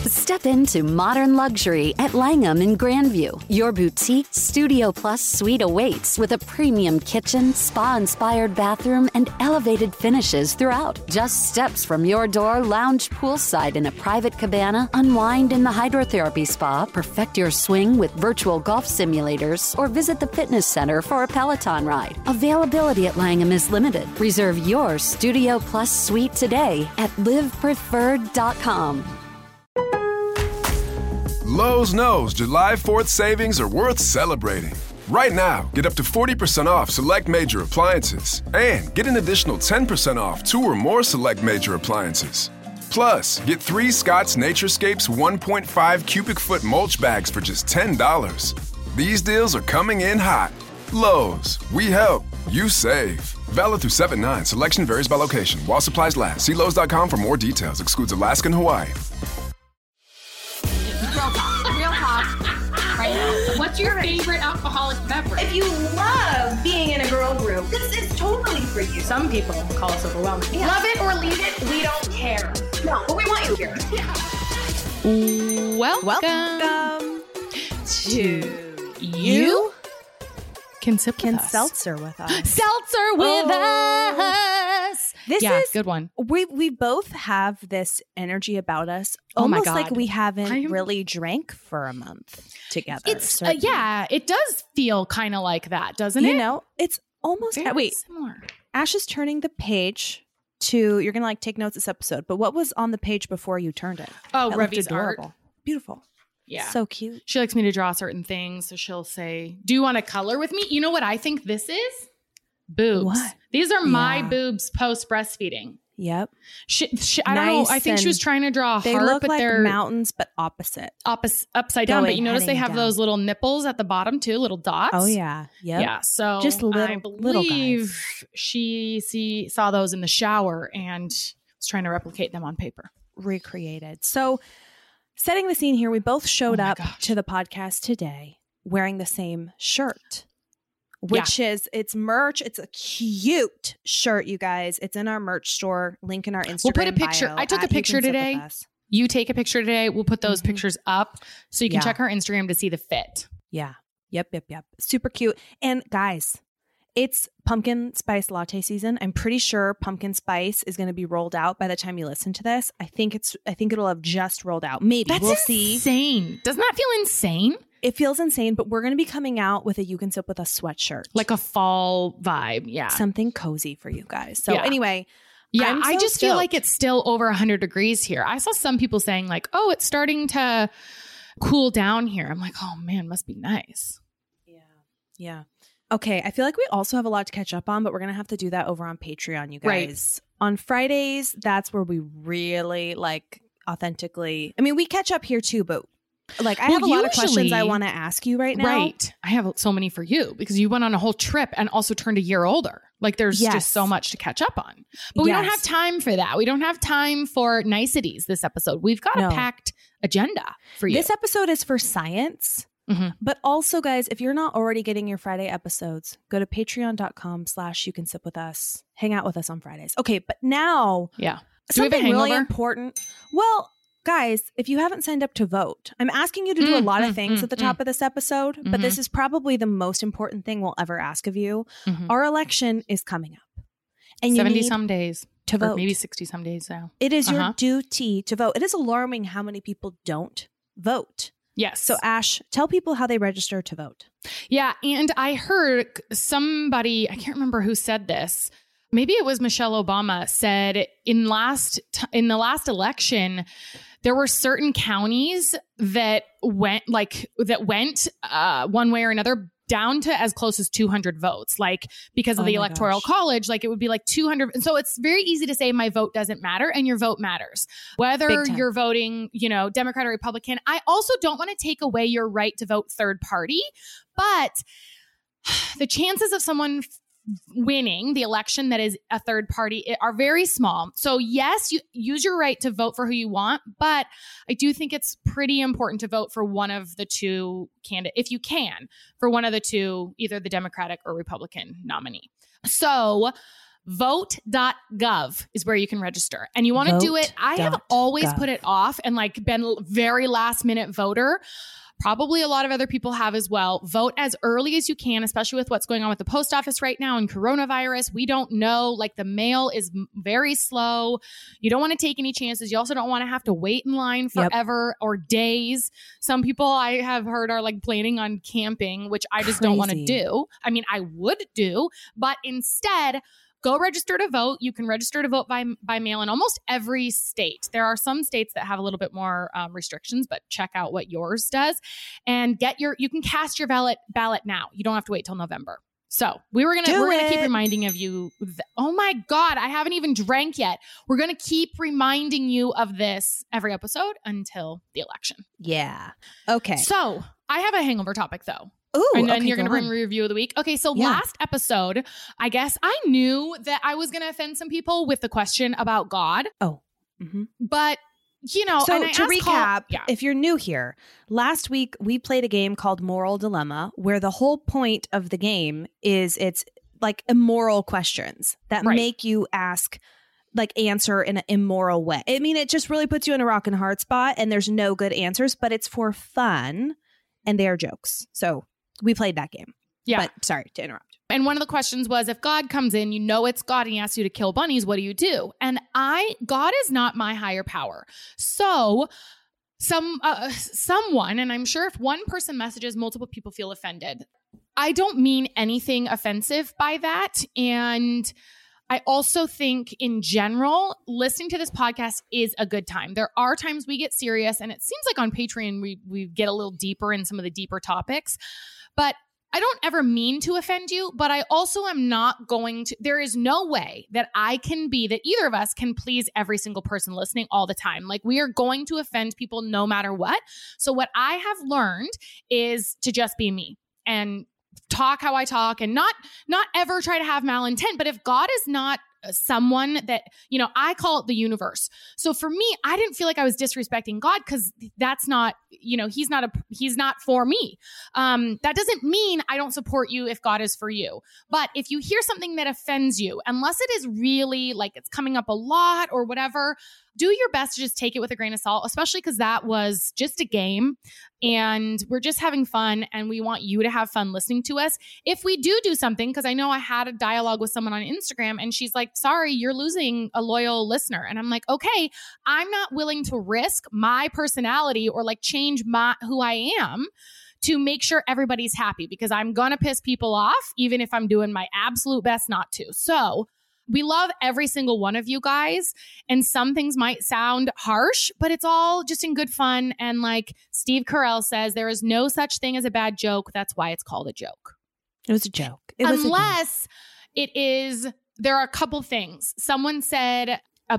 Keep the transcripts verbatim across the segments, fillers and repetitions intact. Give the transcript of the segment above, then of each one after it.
Step into modern luxury at Langham in Grandview. Your boutique Studio Plus suite awaits with a premium kitchen, spa-inspired bathroom, and elevated finishes throughout. Just steps from your door, lounge poolside in a private cabana, unwind in the hydrotherapy spa, perfect your swing with virtual golf simulators, or visit the fitness center for a Peloton ride. Availability at Langham is limited. Reserve your Studio Plus suite today at live preferred dot com. Lowe's knows July fourth savings are worth celebrating. Right now, get up to forty percent off select major appliances and get an additional ten percent off two or more select major appliances. Plus, get three Scott's Naturescapes one point five cubic foot mulch bags for just ten dollars. These deals are coming in hot. Lowe's, we help, you save. Valid through seven nine. Selection varies by location. While supplies last. See Lowe's dot com for more details. Excludes Alaska and Hawaii. Real talk. Real talk. Right now. What's your favorite alcoholic beverage? If you love being in a girl group, this is totally for you. Some people call us overwhelming. Yeah. Love it or leave it, we don't care. No, but we want you here. Yeah. Welcome, Welcome to you. Can sip Can with us. seltzer with us. Seltzer with Oh. us. This yeah, is good one. We we both have this energy about us, Oh my almost like God. we haven't I am- really drank for a month together. It's uh, certainly. yeah, it does feel kind of like that, doesn't you it? know, it's almost Very wait. similar. Ash is turning the page to. You're gonna like take notes this episode, but what was on the page before you turned it? Oh, That looked Revi's art. adorable, beautiful, Yeah. so cute. She likes me to draw certain things, so she'll say, "Do you want to color with me?" You know what I think this is? Boobs. What? These are my Yeah. boobs post breastfeeding. Yep, She, she, I don't Nice, know. I think she and was trying to draw a they heart, look but like they're mountains, but opposite. opposite, upside down. But Going, you notice they heading have down. those little nipples at the bottom too, little dots. Oh yeah, yep. Yeah. So Just little- I little believe she see saw those in the shower and was trying to replicate them on paper. recreated. So, setting the scene here, we both showed Oh my up gosh. to the podcast today wearing the same shirt, which is it's merch. It's a cute shirt, you guys. It's in our merch store. Link in our Instagram. We'll put a picture. bio I took a at You picture Can Sip With today. Us. You take a picture today. We'll put those Mhm. pictures up so you can Yeah. check our Instagram to see the fit. Yeah. Yep. Yep. Yep. Super cute. And guys, it's pumpkin spice latte season. I'm pretty sure pumpkin spice is going to be rolled out by the time you listen to this. I think it's. I think it'll have just rolled out. Maybe That's we'll see. insane. Doesn't that feel insane? It feels insane, but we're going to be coming out with a You Can Sip With Us sweatshirt. Like a fall vibe. Yeah. Something cozy for you guys. So Yeah. anyway, Yeah, I'm I so just feel stoked. like it's still over one hundred degrees here. I saw some people saying like, oh, it's starting to cool down here. I'm like, oh man, must be nice. Yeah. Yeah. Okay. I feel like we also have a lot to catch up on, but we're going to have to do that over on Patreon, you Right. guys. On Fridays, that's where we really like authentically. I mean, we catch up here too, but like I Well, have a lot of questions I usually- want to ask you right now. Right. I have so many for you because you went on a whole trip and also turned a year older. Like there's Yes. just so much to catch up on. But we don't Yes. have time for that. We don't have time for niceties this episode. We've got No. a packed agenda for you. This episode is for science. Mhm. But also, guys, if you're not already getting your Friday episodes, go to patreon.com slash you can sip with us. Hang out with us on Fridays. Okay, but now Yeah. Do we have a something really hangover? important. Well, guys, if you haven't signed up to vote, I'm asking you to do a Mm, lot of mm, things mm, at the top of this episode, but Mhm. this is probably the most important thing we'll ever ask of you. Mhm. Our election is coming up. And you seventy need some days. to Or vote. maybe sixty some days now. It is Uh-huh. your duty to vote. It is alarming how many people don't vote. Yes. So, Ash, tell people how they register to vote. Yeah, and I heard somebody, I can't remember who said this. Maybe it was Michelle Obama said in last t- in the last election there were certain counties that went like that went uh, one way or another down to as close as two hundred votes, like because of Oh the my electoral gosh. college, like it would be like two hundred. And so it's very easy to say my vote doesn't matter, and your vote matters. Whether Big time. you're voting, you know, Democrat or Republican. I also don't want to take away your right to vote third party, but the chances of someone f- winning the election that is a third party i- are very small. So yes, you use your right to vote for who you want, but I do think it's pretty important to vote for one of the two candidates, if you can, for one of the two, either the Democratic or Republican nominee. So vote dot gov is where you can register. And you want to do it. I have always put it off and like been very last minute voter. Probably a lot of other people have as well. Vote as early as you can, especially with what's going on with the post office right now and coronavirus. We don't know, like the mail is very slow. You don't want to take any chances. You also don't want to have to wait in line forever yep. or days. Some people I have heard are like planning on camping, which I just Crazy. don't want to do. I mean, I would do, but instead, go register to vote. You can register to vote by by mail in almost every state. There are some states that have a little bit more um, restrictions, but check out what yours does and get your. You can cast your ballot ballot now. You don't have to wait till November. So we were gonna Do we're it. gonna keep reminding of you. Th- oh my God, I haven't even drank yet. We're gonna keep reminding you of this every episode until the election. Yeah. Okay. So I have a hangover topic though. Ooh, and then okay, you're going to bring on. a review of the week. Okay, so yeah. last episode, I guess I knew that I was going to offend some people with the question about God. Oh. Mm-hmm. But, you know, so and I to recap, Col- yeah. if you're new here, last week we played a game called Moral Dilemma, where the whole point of the game is it's like immoral questions that right. make you ask like answer in an immoral way. I mean, it just really puts you in a rock and hard spot and there's no good answers, but it's for fun and they are jokes. So we played that game. Yeah. But sorry to interrupt. And one of the questions was, if God comes in, you know it's God, and he asks you to kill bunnies, what do you do? And I, God is not my higher power. So some, uh, someone, and I'm sure if one person messages, multiple people feel offended. I don't mean anything offensive by that. And I also think in general, listening to this podcast is a good time. There are times we get serious, and it seems like on Patreon, we we get a little deeper in some of the deeper topics, but I don't ever mean to offend you, but I also am not going to, there is no way that I can be, that either of us can please every single person listening all the time. Like we are going to offend people no matter what. So what I have learned is to just be me and talk how I talk and not not ever try to have malintent. But if God is not someone that, you know, I call it the universe. So for me, I didn't feel like I was disrespecting God because that's not, you know, he's not a he's not for me. Um, that doesn't mean I don't support you if God is for you. But if you hear something that offends you, unless it is really like it's coming up a lot or whatever, do your best to just take it with a grain of salt, especially because that was just a game and we're just having fun and we want you to have fun listening to us. If we do do something, because I know I had a dialogue with someone on Instagram and she's like, sorry, you're losing a loyal listener. And I'm like, okay, I'm not willing to risk my personality or like change my who I am to make sure everybody's happy because I'm going to piss people off, even if I'm doing my absolute best not to. So we love every single one of you guys. And some things might sound harsh, but it's all just in good fun. And like Steve Carell says, there is no such thing as a bad joke. That's why it's called a joke. It was a joke. It was Unless it is, there are a couple things. Someone said uh,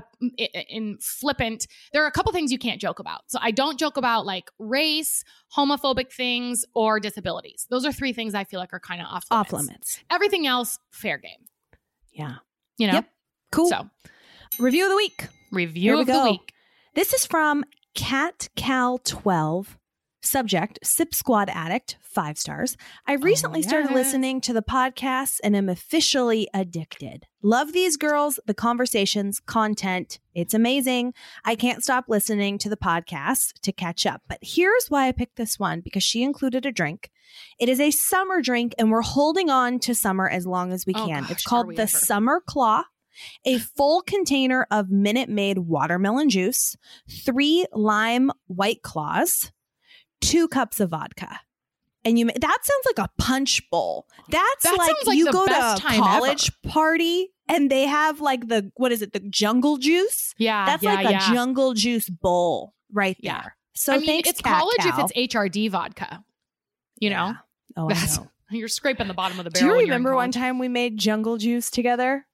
in flippant, there are a couple things you can't joke about. So I don't joke about like race, homophobic things, or disabilities. Those are three things I feel like are kind of off limits. Off limits. Everything else, fair game. Yeah. You know? Yep. Cool. So, review of the week. Review of the week. This is from Cat Cal twelve. Subject, Sip Squad Addict, five stars. I recently oh, yes. started listening to the podcasts and am officially addicted. Love these girls, the conversations, content. It's amazing. I can't stop listening to the podcast to catch up. But here's why I picked this one, because she included a drink. It is a summer drink, and we're holding on to summer as long as we oh, can. Gosh, it's called the ever. Summer Claw. A full container of Minute Maid watermelon juice, three lime White Claws, two cups of vodka. And you, that sounds like a punch bowl. That's that like, like you go to a college ever. party and they have like the, what is it? The jungle juice. Yeah. That's yeah, like yeah. a jungle juice bowl right yeah. there. So I mean, thanks, it's Cat college Cow. if it's H R D vodka, you yeah. know, oh, That's, I know. You're scraping the bottom of the Do barrel. you remember one time we made jungle juice together?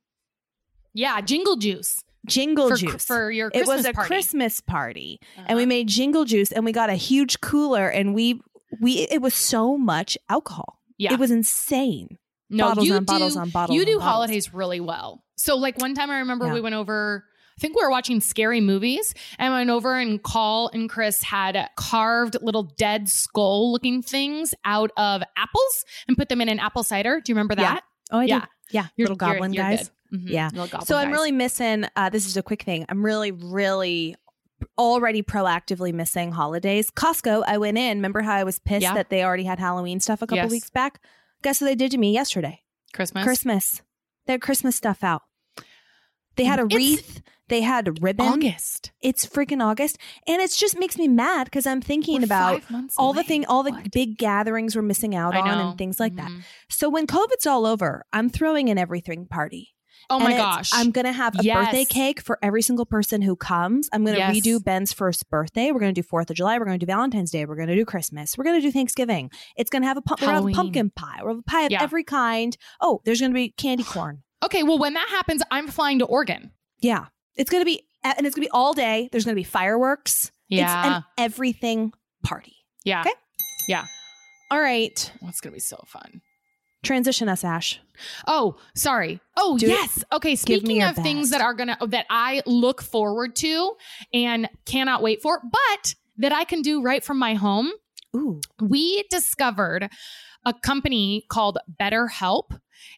Yeah. Jingle juice. Jingle for, juice for your Christmas It was a party. Christmas party uh-huh. and we made jingle juice and we got a huge cooler and we we it was so much alcohol. Yeah. It was insane. No, bottles you on do, bottles on bottles. You do on bottles. holidays really well. So like one time I remember Yeah. we went over, I think we were watching scary movies and went over and Call and Chris had carved little dead skull looking things out of apples and put them in an apple cider. Do you remember that? Yeah. Oh, I Yeah. did. Yeah. You're- Little goblin you're- you're guys. good. Mm-hmm. Yeah. Little goblin So I'm guys. really missing, uh, this is a quick thing. I'm really, really already proactively missing holidays. Costco, I went in. Remember how I was pissed Yeah. that they already had Halloween stuff a couple Yes. weeks back? Guess what they did to me yesterday? Christmas. Christmas. They had Christmas stuff out. They had a It's wreath. They had a ribbon. August. It's freaking August. And it just makes me mad because I'm thinking We're about five months all the away. thing, all the What? big gatherings we're missing out I on know. and things like that. Mhm. So when COVID's all over, I'm throwing an everything party. Oh my And it's- gosh. I'm going to have a Yes. birthday cake for every single person who comes. I'm going to Yes. redo Ben's first birthday. We're going to do fourth of July. We're going to do Valentine's Day. We're going to do Christmas. We're going to do Thanksgiving. It's going to have a, pu- we're gonna have a Halloween. pumpkin pie. We're going to have a pie of Yeah. every kind. Oh, there's going to be candy corn. Okay, well, when that happens, I'm flying to Oregon. Yeah. It's going to be, and it's going to be all day. There's going to be fireworks. It's Yeah. an everything party. Yeah. Okay. Yeah. All right. Well, it's going to be so fun. Transition us, Ash. Oh, sorry. Oh, Do it. yes. Okay, Give me speaking your of things best. that are going to, that I look forward to and cannot wait for, but that I can do right from my home. Ooh. We discovered a company called BetterHelp,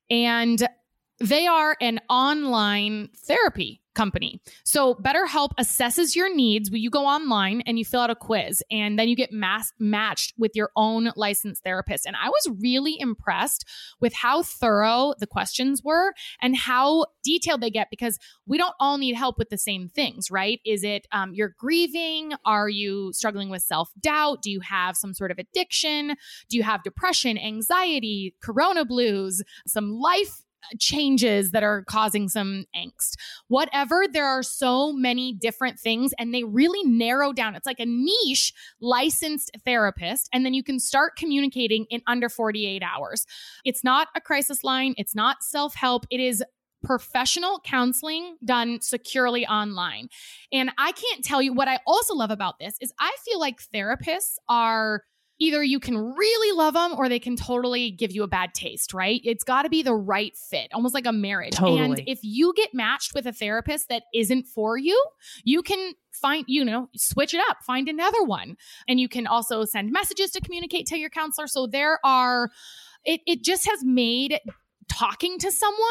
and they are an online therapy company. So BetterHelp assesses your needs when you go online and you fill out a quiz, and then you get mass matched with your own licensed therapist. And I was really impressed with how thorough the questions were and how detailed they get, because we don't all need help with the same things, right? Is it um, you're grieving? Are you struggling with self-doubt? Do you have some sort of addiction? Do you have depression, anxiety, corona blues, some life changes that are causing some angst? Whatever, there are so many different things, and they really narrow down. It's like a niche licensed therapist, and then you can start communicating in under forty-eight hours. It's not a crisis line. It's not self-help. It is professional counseling done securely online. And I can't tell you what I also love about this is I feel like therapists are either you can really love them or they can totally give you a bad taste, right? It's got to be the right fit, almost like a marriage. Totally. And if you get matched with a therapist that isn't for you, you can find, you know, switch it up, find another one. And you can also send messages to communicate to your counselor. So there are, it, it just has made talking to someone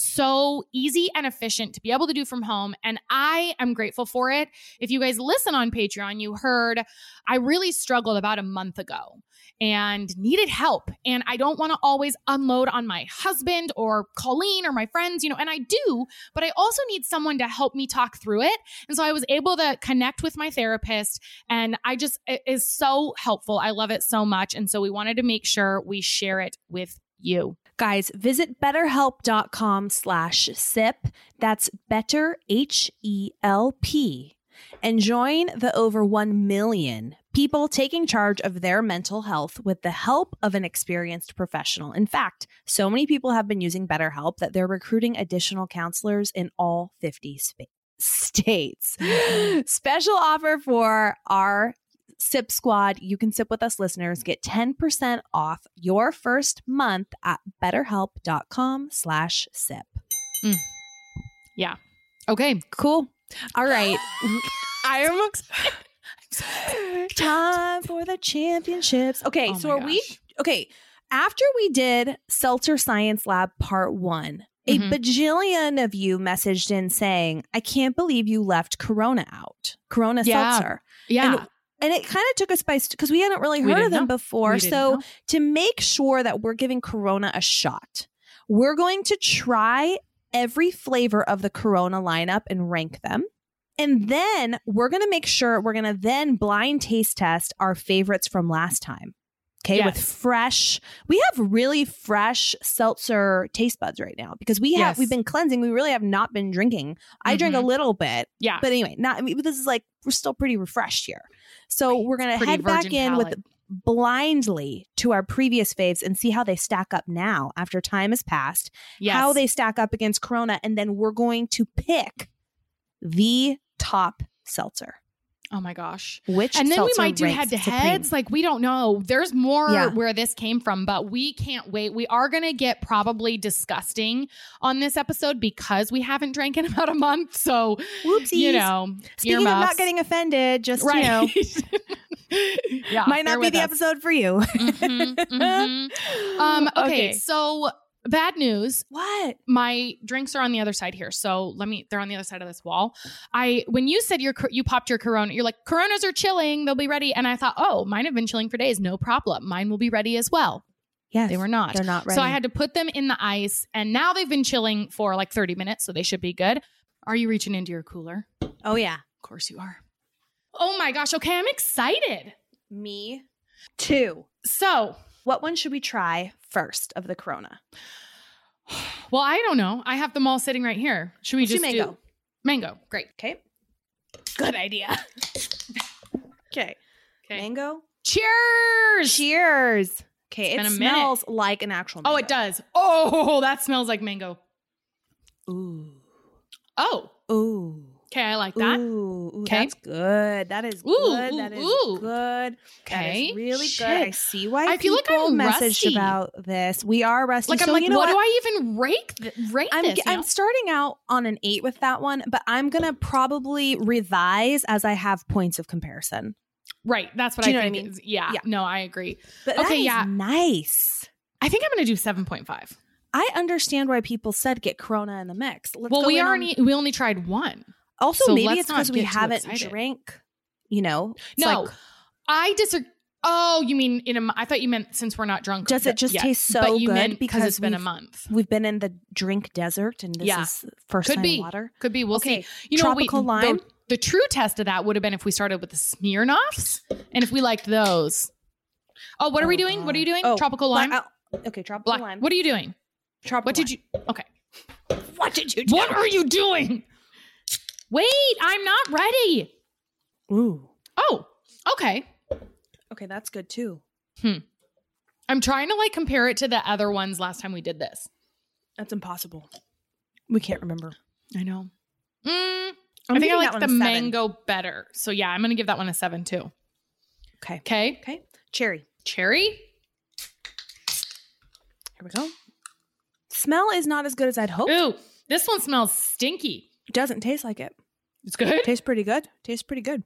so easy and efficient to be able to do from home. And I am grateful for it. If you guys listen on Patreon, you heard I really struggled about a month ago and needed help. And I don't want to always unload on my husband or Colleen or my friends, you know, and I do, but I also need someone to help me talk through it. And so I was able to connect with my therapist, and I just, it is so helpful. I love it so much. And so we wanted to make sure we share it with you. Guys, visit betterhelp.com slash sip. That's better, H E L P. And join the over one million people taking charge of their mental health with the help of an experienced professional. In fact, so many people have been using BetterHelp that they're recruiting additional counselors in all fifty sp- states. Special offer for our Sip Squad. You can sip with us listeners. Get ten percent off your first month at betterhelp.com slash sip. Mm. Yeah. Okay. Cool. All right. I am excited. Time for the championships. Okay. Oh so my are we, gosh. okay. After we did Seltzer Science Lab part one, Mhm. a bajillion of you messaged in saying, I can't believe you left Corona out. Corona Yeah. Seltzer. Yeah. And And it kind of took us by, because we hadn't really We heard of didn't them know. before. We didn't So know. to make sure that we're giving Corona a shot, we're going to try every flavor of the Corona lineup and rank them. And then we're going to make sure we're going to then blind taste test our favorites from last time. Okay. Yes. With fresh, we have really fresh seltzer taste buds right now because we have, Yes. we've been cleansing. We really have not been drinking. I drank a Mhm. little bit, Yeah. but anyway, not, I mean, this is like, we're still pretty refreshed here. So we're going to Pretty head back virgin in palate. with blindly to our previous faves and see how they stack up now after time has passed, Yes. how they stack up against Corona. And then we're going to pick the top seltzer. Oh my gosh. Which And then we seltzer might do ranks head to supreme? heads. Like, we don't know. There's more Yeah. where this came from, but we can't wait. We are going to get probably disgusting on this episode because we haven't drank in about a month. So, Whoopsies. you know, Speaking of earmuffs. not getting offended, just, right. you know, yeah, might bear not be with the us. episode for you. Mhm, mhm. Um, okay, Okay. so bad news. What? My drinks are on the other side here. So let me, they're on the other side of this wall. I, when you said your, you popped your Corona, you're like, Coronas are chilling. They'll be ready. And I thought, oh, mine have been chilling for days. No problem. Mine will be ready as well. Yes. They were not. They're not ready. So I had to put them in the ice and now they've been chilling for like thirty minutes. So they should be good. Are you reaching into your cooler? Oh yeah. Of course you are. Oh my gosh. Okay. I'm excited. Me too. So what one should we try first of the Corona? Well, I don't know. I have them all sitting right here. Should we Let's just do mango? do mango? Great. Okay. Good idea. Okay. Okay. Mango. Cheers. Cheers. Okay. It's It been a minute. smells like an actual mango. Oh, it does. Oh, that smells like mango. Ooh. Oh. Ooh. Okay, I like that. Ooh, ooh, Okay. that's good. That is Ooh, good. ooh, that is ooh. good. That Okay. is really Shit. good. I see why I feel like people I'm messaged rusty. about this. We are rusty. Like, so I'm like, you know what, what do I even rate, th- rate I'm, this? you I'm know? starting out on an eight with that one, but I'm going to probably revise as I have points of comparison. Right. That's what Do I you know what I think. mean? is- yeah, Yeah. No, I agree. But Okay, that is yeah. nice. I think I'm going to do seven point five. I understand why people said get Corona in the mix. Let's Well, go we in on- only we only tried one. also so maybe let's it's because not we get too haven't excited. drank, you know. It's No, like, I disagree. Oh, you mean in a? mo- I thought you meant since we're not drunk. Does it just yet. taste so but you good meant because because it's been a we've- month. we've been in the drink desert and this Yeah. is first Could time be. water. Could be. We'll Okay, see. You know, tropical we, lime? The, the true test of that would have been if we started with the Smirnoffs and if we liked those. Oh, what are Oh, we doing? What are you God. doing? Oh, Tropical black- lime. oh, okay, tropical Black. lime. What are you doing? Tropical What did lime. you? Okay. What did you do? What are you doing? Wait, I'm not ready. Ooh. Oh, okay. Okay, that's good too. I'm trying to like compare it to the other ones last time we did this. That's impossible. We can't remember. I know. Mm, I'm I think giving I that like one the a seven. mango better. So yeah, I'm going to give that one a seven too. Okay. Okay. Okay. Cherry. Cherry. Here we go. Smell is not as good as I'd hoped. Ooh, this one smells stinky. It doesn't taste like it. It's good. Tastes pretty good. Tastes pretty good.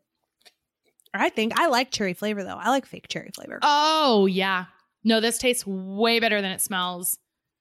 I think I like cherry flavor though. I like fake cherry flavor. Oh yeah. No, this tastes way better than it smells.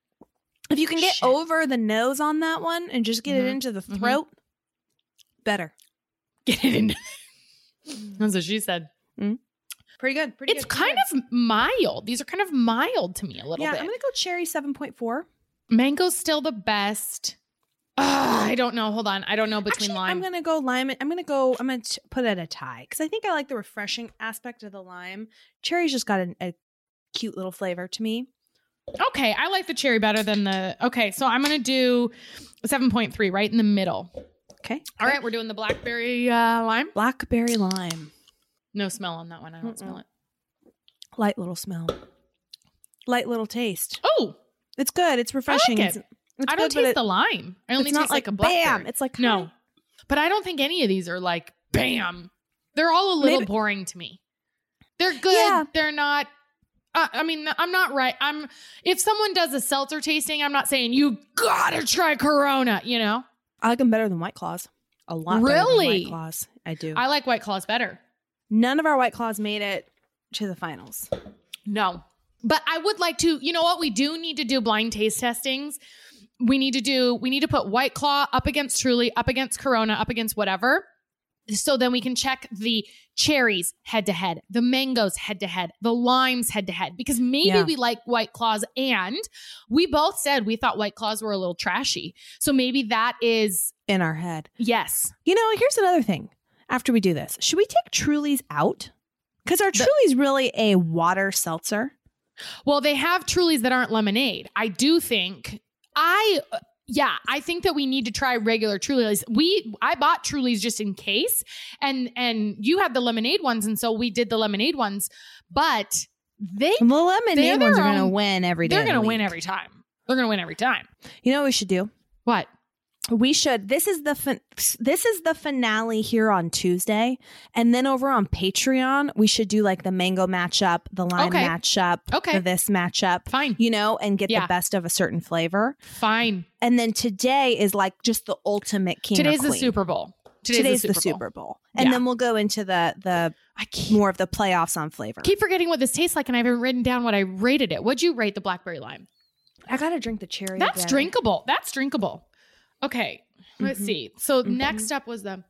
if you can get Shit. over the nose on that one and just get Mhm. it into the Mhm. throat, better. Get it in. That's what she said. Pretty good. Pretty It's good, pretty kind of mild. These are kind of mild to me a good. little Yeah, bit. I'm gonna go cherry seven point four. Mango's still the best. Ugh, I don't know. Hold on. I don't know between Actually, lime. I'm gonna go lime. I'm gonna go. I'm gonna t- put it at a tie because I think I like the refreshing aspect of the lime. Cherry's just got a, a cute little flavor to me. Okay, I like the cherry better than the. Okay, so I'm gonna do seven point three, right in the middle. Okay. All right, we're doing the blackberry uh, lime. Blackberry lime. No smell on that one. I don't Mm-mm. smell it. Light little smell. Light little taste. Oh, It's good. It's refreshing. it. It's, it's I don't good, but taste it- the lime. I only it's not taste like, like a blackberry. bam. It's like no, hi. but I don't think any of these are like bam. They're all a little Maybe- boring to me. They're good. Yeah. They're not. Uh, I mean, I'm not right. I'm. If someone does a seltzer tasting, I'm not saying you gotta try Corona. You know, I like them better than White Claws. A lot better Really? than White Claws. I do. I like White Claws better. None of our White Claws made it to the finals. No. But I would like to, you know what? We do need to do blind taste testings. We need to do, we need to put White Claw up against Truly, up against Corona, up against whatever. So then we can check the cherries head to head, the mangoes head to head, the limes head to head, because maybe Yeah. we like White Claws and we both said we thought White Claws were a little trashy. So maybe that is, In our head. yes. You know, here's another thing. After we do this, should we take Truly's out? Because our The- Truly's really a water seltzer. Well, they have Trulies that aren't lemonade. I do think I yeah, I think that we need to try regular Trulies. We I bought Trulies just in case, and and you had the lemonade ones, and so we did the lemonade ones. But they The lemonade They're their ones are going to own- win every day. they're of the gonna win week. every time. They're gonna win every time. You know what we should do? What? We should. This is the fin- this is the finale here on Tuesday, and then over on Patreon we should do like the mango matchup, the lime Okay. matchup, Okay. the this matchup. Fine. You know, and get Yeah. the best of a certain flavor. Fine. And then today is like just the ultimate king. Today's or the queen. Super Bowl. Today's, Today's the the Super Bowl. Super Bowl, and Yeah. then we'll go into the the I keep, more of the playoffs on flavor. keep forgetting what this tastes like, and I haven't written down what I rated it. What'd you rate the blackberry lime? I gotta drink the cherry. That's again. drinkable. That's drinkable. Okay, let's Mhm. see. So Mhm. next up was the.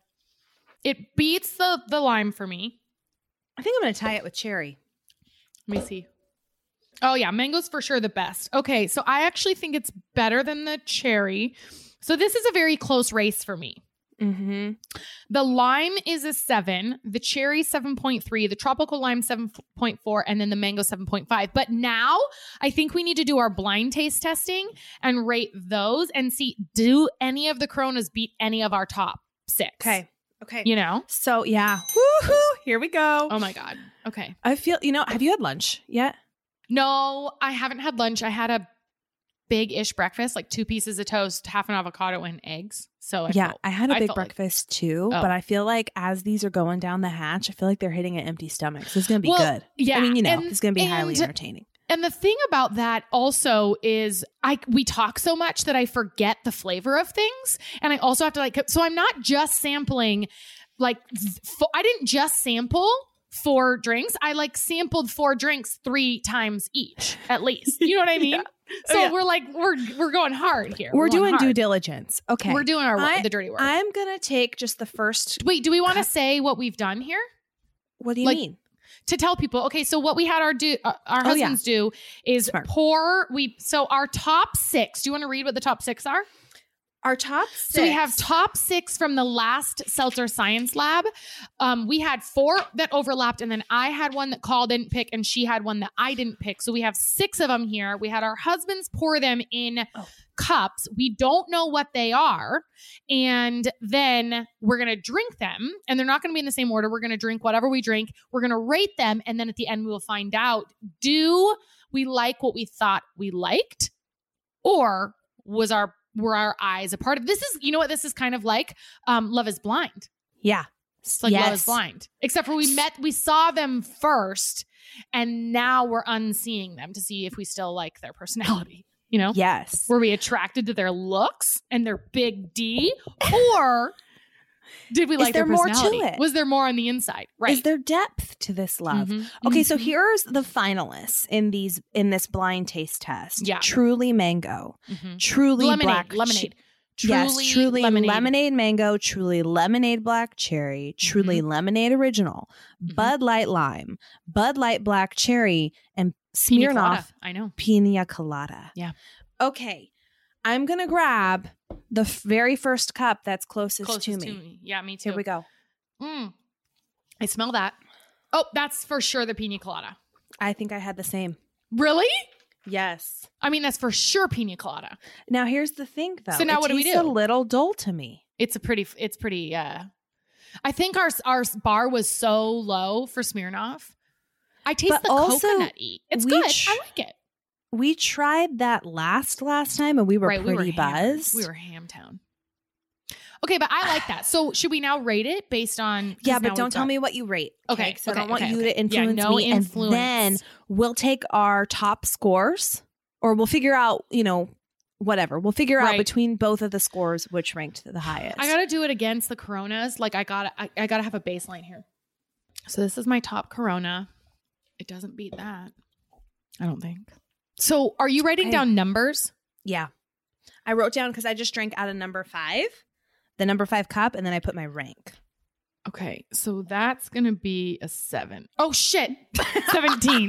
It beats the the lime for me. I think I'm gonna tie it with cherry. Let me see. Oh yeah, mango's for sure the best. Okay, so I actually think it's better than the cherry. So this is a very close race for me. Mm-hmm. The lime is a seven, the cherry seven point three, the tropical lime seven point four, and then the mango seven point five. But now I think we need to do our blind taste testing and rate those and see, do any of the Coronas beat any of our top six? Okay. Okay. You know? So yeah. Woohoo! Here we go. Oh my God. Okay. I feel, you know, have you had lunch yet? No, I haven't had lunch. I had a big-ish breakfast, like two pieces of toast, half an avocado, and eggs. So I yeah, felt, I had a I big felt like- breakfast too, Oh. but I feel like as these are going down the hatch, I feel like they're hitting an empty stomach. So it's going to be Well, good. yeah, I mean, you know, and- it's going to be highly and- entertaining. And the thing about that also is I we talk so much that I forget the flavor of things. And I also have to like, so I'm not just sampling like, fo- I didn't just sample four drinks. I like sampled four drinks three times each at least. You know what I mean? Yeah. So Oh, yeah. we're like, we're, we're going hard here. We're, going doing due hard. diligence. Okay. We're doing our I- the dirty work. I'm going to take just the first. Wait, do we want to Cut. say what we've done here? What do you like- mean? To tell people, okay, so what we had our do uh, our Oh, yeah. husbands do is Smart. pour we so our top six. Do you want to read what the top six are? Our top six. So we have top six from the last Seltzer Science Lab. Um, we had four that overlapped, and then I had one that Call didn't pick, and she had one that I didn't pick. So we have six of them here. We had our husbands pour them in Oh. cups. We don't know what they are, and then we're gonna drink them, and they're not gonna be in the same order. We're gonna drink whatever we drink. We're gonna rate them, and then at the end we will find out: do we like what we thought we liked, or was our were our eyes a part of this? Is you know what this is kind of like um Love is Blind. Yeah. It's like Yes. Love is Blind, except for we met we saw them first, and now we're unseeing them to see if we still like their personality. You know, Yes. were we attracted to their looks and their big D, or did we Is like there their more to personality? it? Was there more on the inside? Right. Is there depth to this love? Mhm. Okay, so Mhm. here's the finalists in these in this blind taste test. Yeah. Truly mango, Mhm. truly lemonade, black lemonade. che- yes, truly lemonade. lemonade. mango, truly lemonade black cherry, truly lemonade original, Mhm. Bud Light lime, Bud Light black cherry, and Pina Smirnoff colada. I know. pina colada. Yeah. Okay, I'm gonna grab the f- very first cup that's closest, Closest to to me. me. Yeah, me too. Here we go. Mm. I smell that. Oh, that's for sure the pina colada. I think I had the same. Really? Yes. I mean, that's for sure pina colada. Now here's the thing, though. So now It what do we tastes do? A little dull to me. It's a pretty, it's pretty, uh, I think our, our bar was so low for Smirnoff. I taste But the also, coconut eat. It's we good. tr- I like it. We tried that last last time, and we were right. pretty we were hammered. buzzed. We were Hamtown. Okay, but I like that. So should we now rate it based on? 'cause yeah, now but we've don't tell got- me what you rate. Okay, because I okay, don't want okay, you okay. to influence yeah, no me. influence. And then we'll take our top scores, or we'll figure out, you know, whatever. We'll figure out Right. between both of the scores which ranked the highest. I gotta do it against the Coronas. Like I gotta, I, I gotta have a baseline here. So this is my top Corona. It doesn't beat that. I don't think. So are you writing Okay. down numbers? yeah, I wrote down because I just drank out of number five, the number five cup, and then I put my rank. Okay, so that's gonna be a seven. Oh shit, seventeen.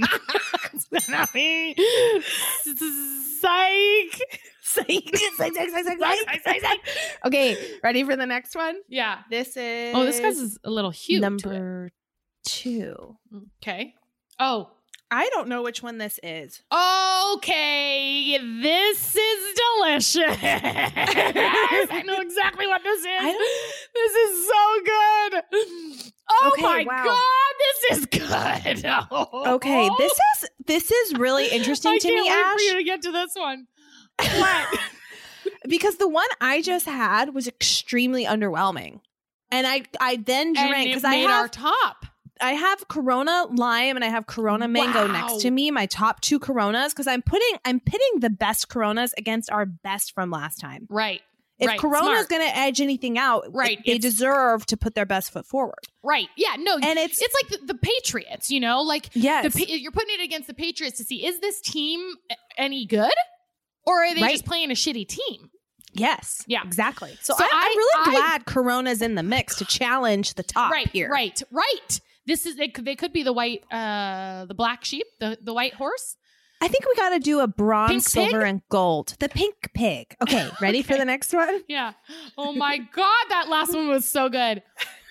Psych. Psych, psych, psych, psych, psych, psych, psych. Okay, ready for the next one? Yeah. This is Oh, this guy's is a little huge. number two. Okay. Oh. I don't know which one this is. Okay, this is delicious. I know exactly what this is. I This is so good. Oh Okay, my wow. god, this is good. Okay, this is this is really interesting I to can't me, wait Ash, for you to get to this one. What? because the one I just had was extremely underwhelming, and I I then And drank it because I made our have top. I have Corona lime and I have Corona mango Wow. next to me, my top two Coronas, because I'm putting I'm pitting the best Coronas against our best from last time. Right. If right. Corona's Smart. going to edge anything out, Right, they it's- deserve to put their best foot forward. Right. Yeah. No. And it's- it's like the, the Patriots. You know, like Yes. the, Pa- you're putting it against the Patriots to see is this team a- any good? Or are they Right. just playing a shitty team? Yes. Yeah. Exactly. So, So I, I- I'm really I- glad Corona's in the mix to challenge the top right, here. right, right. This is, they could, they could be the white, uh, the black sheep, the, the white horse. I think we got to do a bronze, Pink silver, pig? and gold. The pink pig. Okay. Ready for Okay. the next one? Yeah. Oh my God, that last one was so good.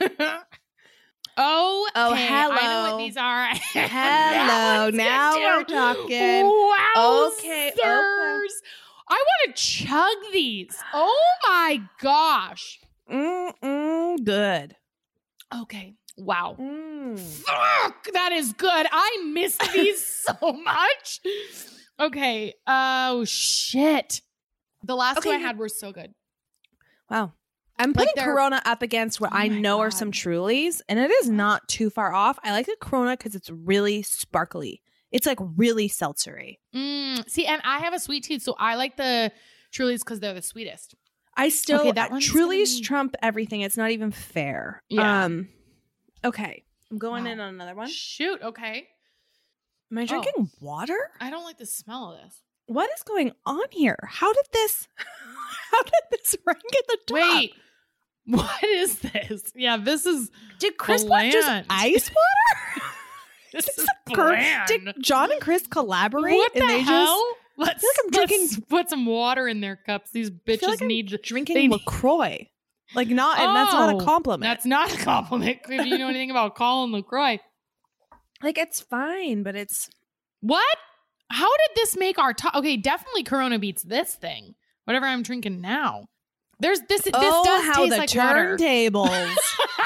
Oh, Oh, okay. I know hello. what these are. Hello. one's Now good we're too. talking. Wowzers. Okay, okay. I want to chug these. Oh my gosh. Mm-mm, good. Okay. Wow. Mm. Fuck, that is good. I missed these so much. Okay. Oh shit. The last two Okay. I had were so good. Wow. I'm Like putting they're- Corona up against what Oh I my know are God. some Trulies, and it is not too far off. I like the Corona because it's really sparkly. It's like really seltzery. Mm, see, and I have a sweet tooth, so I like the Trulies because they're the sweetest. I still Okay, that one's Truly's gonna be- trump everything. It's not even fair. Yeah. Um okay. I'm going Wow. in on another one. Shoot. Okay. Am I drinking water? I don't like the smell of this. What is going on here? How did this how did this rank at the top? Wait. What is this? Yeah, this is Did Chris put just bland. ice water? this is Cor- bland. Did John and Chris collaborate? What the and they hell? Let's, feel like I'm let's drinking- put some water in their cups. These just I feel bitches like I'm need drinking they- LaCroix. Like not and that's not Oh, a compliment. That's not a compliment. If you know anything about Colin LaCroix. like it's fine, but it's What? How did this make our top? Okay, definitely Corona beats this thing. Whatever I'm drinking now. There's this. This oh, does how taste the like water. turntables.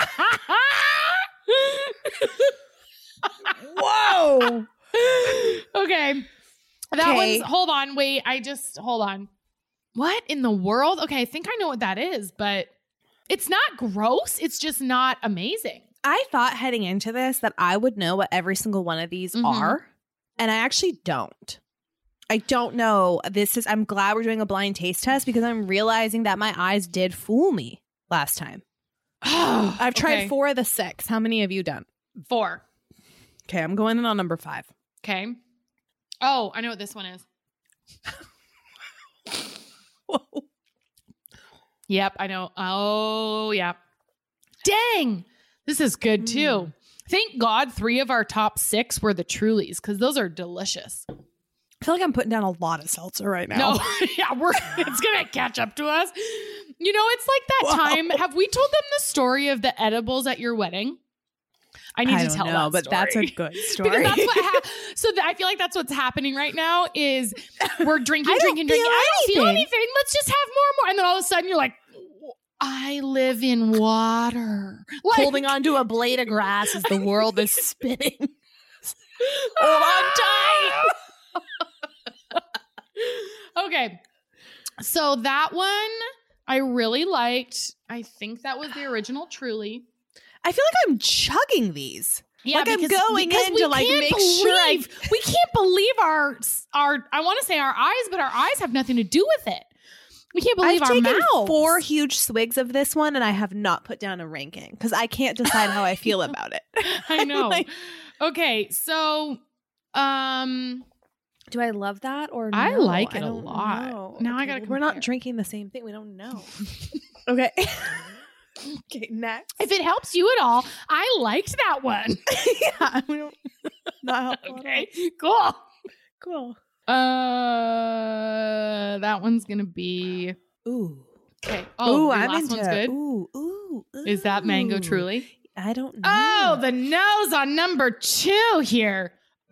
Whoa. Okay. That Okay. one's, hold on, wait, I just, hold on. What in the world? Okay, I think I know what that is, but it's not gross. It's just not amazing. I thought heading into this that I would know what every single one of these Mhm. are, and I actually don't. I don't know. This is I'm glad we're doing a blind taste test because I'm realizing that my eyes did fool me last time. I've tried Okay. four of the six. How many have you done? Four. Okay, I'm going in on number five. Okay. Oh, I know what this one is. Whoa. Yep, I know. Oh, yeah. Dang. This is good too. Mm. Thank God three of our top six were the Trulies because those are delicious. I feel like I'm putting down a lot of seltzer right now. No, yeah, we're it's gonna catch up to us. You know, it's like that Whoa. time. Have we told them the story of the edibles at your wedding? I need I to don't tell know, that but story. that's a good story. Because that's what ha- so th- I feel like that's what's happening right now is we're drinking, I don't drinking, drinking. feel I don't feel anything. anything. Let's just have more and more. And then all of a sudden you're like, I live in water. Like, holding onto a blade of grass as the world is spinning. Hold on tight. Okay. So that one I really liked. I think that was the original Truly. I feel like I'm chugging these. Yeah, Like I'm because- going because in we to, like, can't make sure I- believe- we can't believe our our I want to say our eyes, but our eyes have nothing to do with it. We can't believe I've our taken mouths. four huge swigs of this one, and I have not put down a ranking because I can't decide how I feel about it. I know. Like, Okay, so um do I love that or I no? like it a don't lot. know. Now I Okay, gotta well, We're not compare. drinking the same thing. We don't know. Okay. Okay. Next. if it helps you at all, I liked that one. Yeah. We don't. Not helpful. Okay, cool. Cool. Uh, that one's gonna be Ooh. okay. Oh, ooh, the I'm last into. one's good. Ooh. Ooh. Is that mango ooh. Truly? I don't know. Oh, the nose on number two here.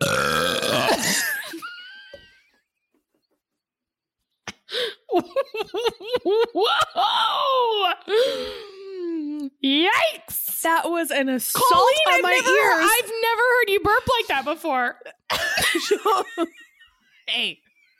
Whoa! Yikes! that was an assault Colleen, on I've my never, ears. I've never heard you burp like that before. Hey.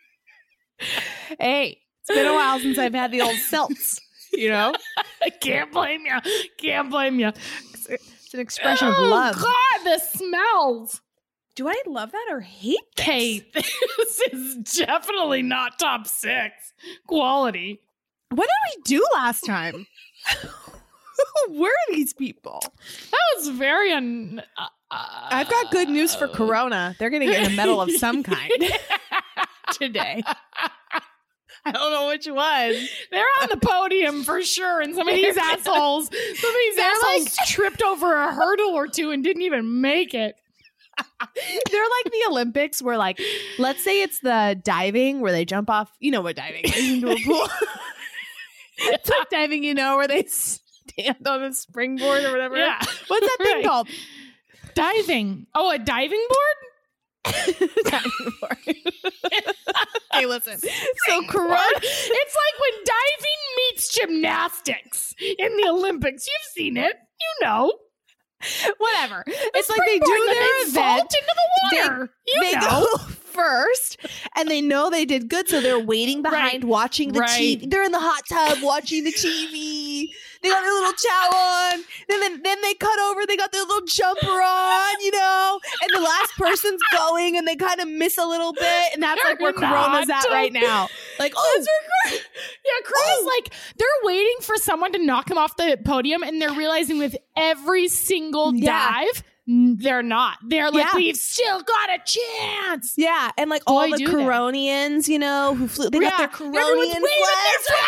Hey. It's been a while since I've had the old seltz, you know? I can't blame you. Can't blame you. It's, it's an expression of Oh, love. God, the smells. Do I love that or hate this? Kate, this is definitely not top six quality. What did we do last time? Who were these people? That was very un. Uh, I've got good news for Corona. They're going to get a medal of some kind today. I don't know which one. They're on the podium for sure, and some of these assholes, some of these They're assholes like- tripped over a hurdle or two and didn't even make it. They're like the Olympics where, like, let's say it's the diving where they jump off. You know what diving is, into a pool. It's like diving, you know, where they stand on a springboard or whatever. Yeah. What's that thing Right. called? Diving. Oh, a diving board? Diving board. Okay, listen. So Corona. It's like when diving meets gymnastics in the Olympics. You've seen it. You know. Whatever. It's like Springboard, they do and then their they event. vault into the water. you they know. go first and they know they did good, so they're waiting behind Right. watching the Right. T V. They're in the hot tub watching the T V. They got their little towel on. Then, then then they cut over, they got their little jumper on, you know, and the last person's going and they kind of miss a little bit, and that's They're like where in the Corona's hot at tub. right now. Like, oh, Yeah, Corona's like, they're waiting for someone to knock him off the podium, and they're realizing with every single Yeah. dive, n- they're not. They're like, Yeah. we've still got a chance. yeah, and like Boy, all the do they. Coronians, you know, who flew, they got Yeah, their everyone's Coronian waving their flags.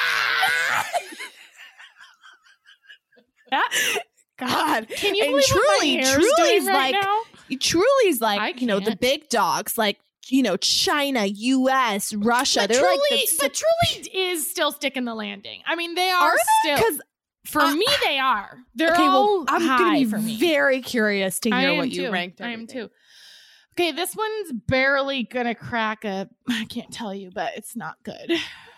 Yeah. God, Can you and believe what my truly, hair's truly doing is right like, now? Truly's like, I you know, the can't. big dogs, like, you know, China, U S, Russia. But They're Truly, like, the, but Truly is still sticking the landing. I mean, they are, are they? still. Because For uh, me, they are. They're okay, all well, I'm high gonna be for me. very curious to I hear am what you too. ranked. I am everything. too. Okay, this one's barely gonna crack a. I can't tell you, but it's not good.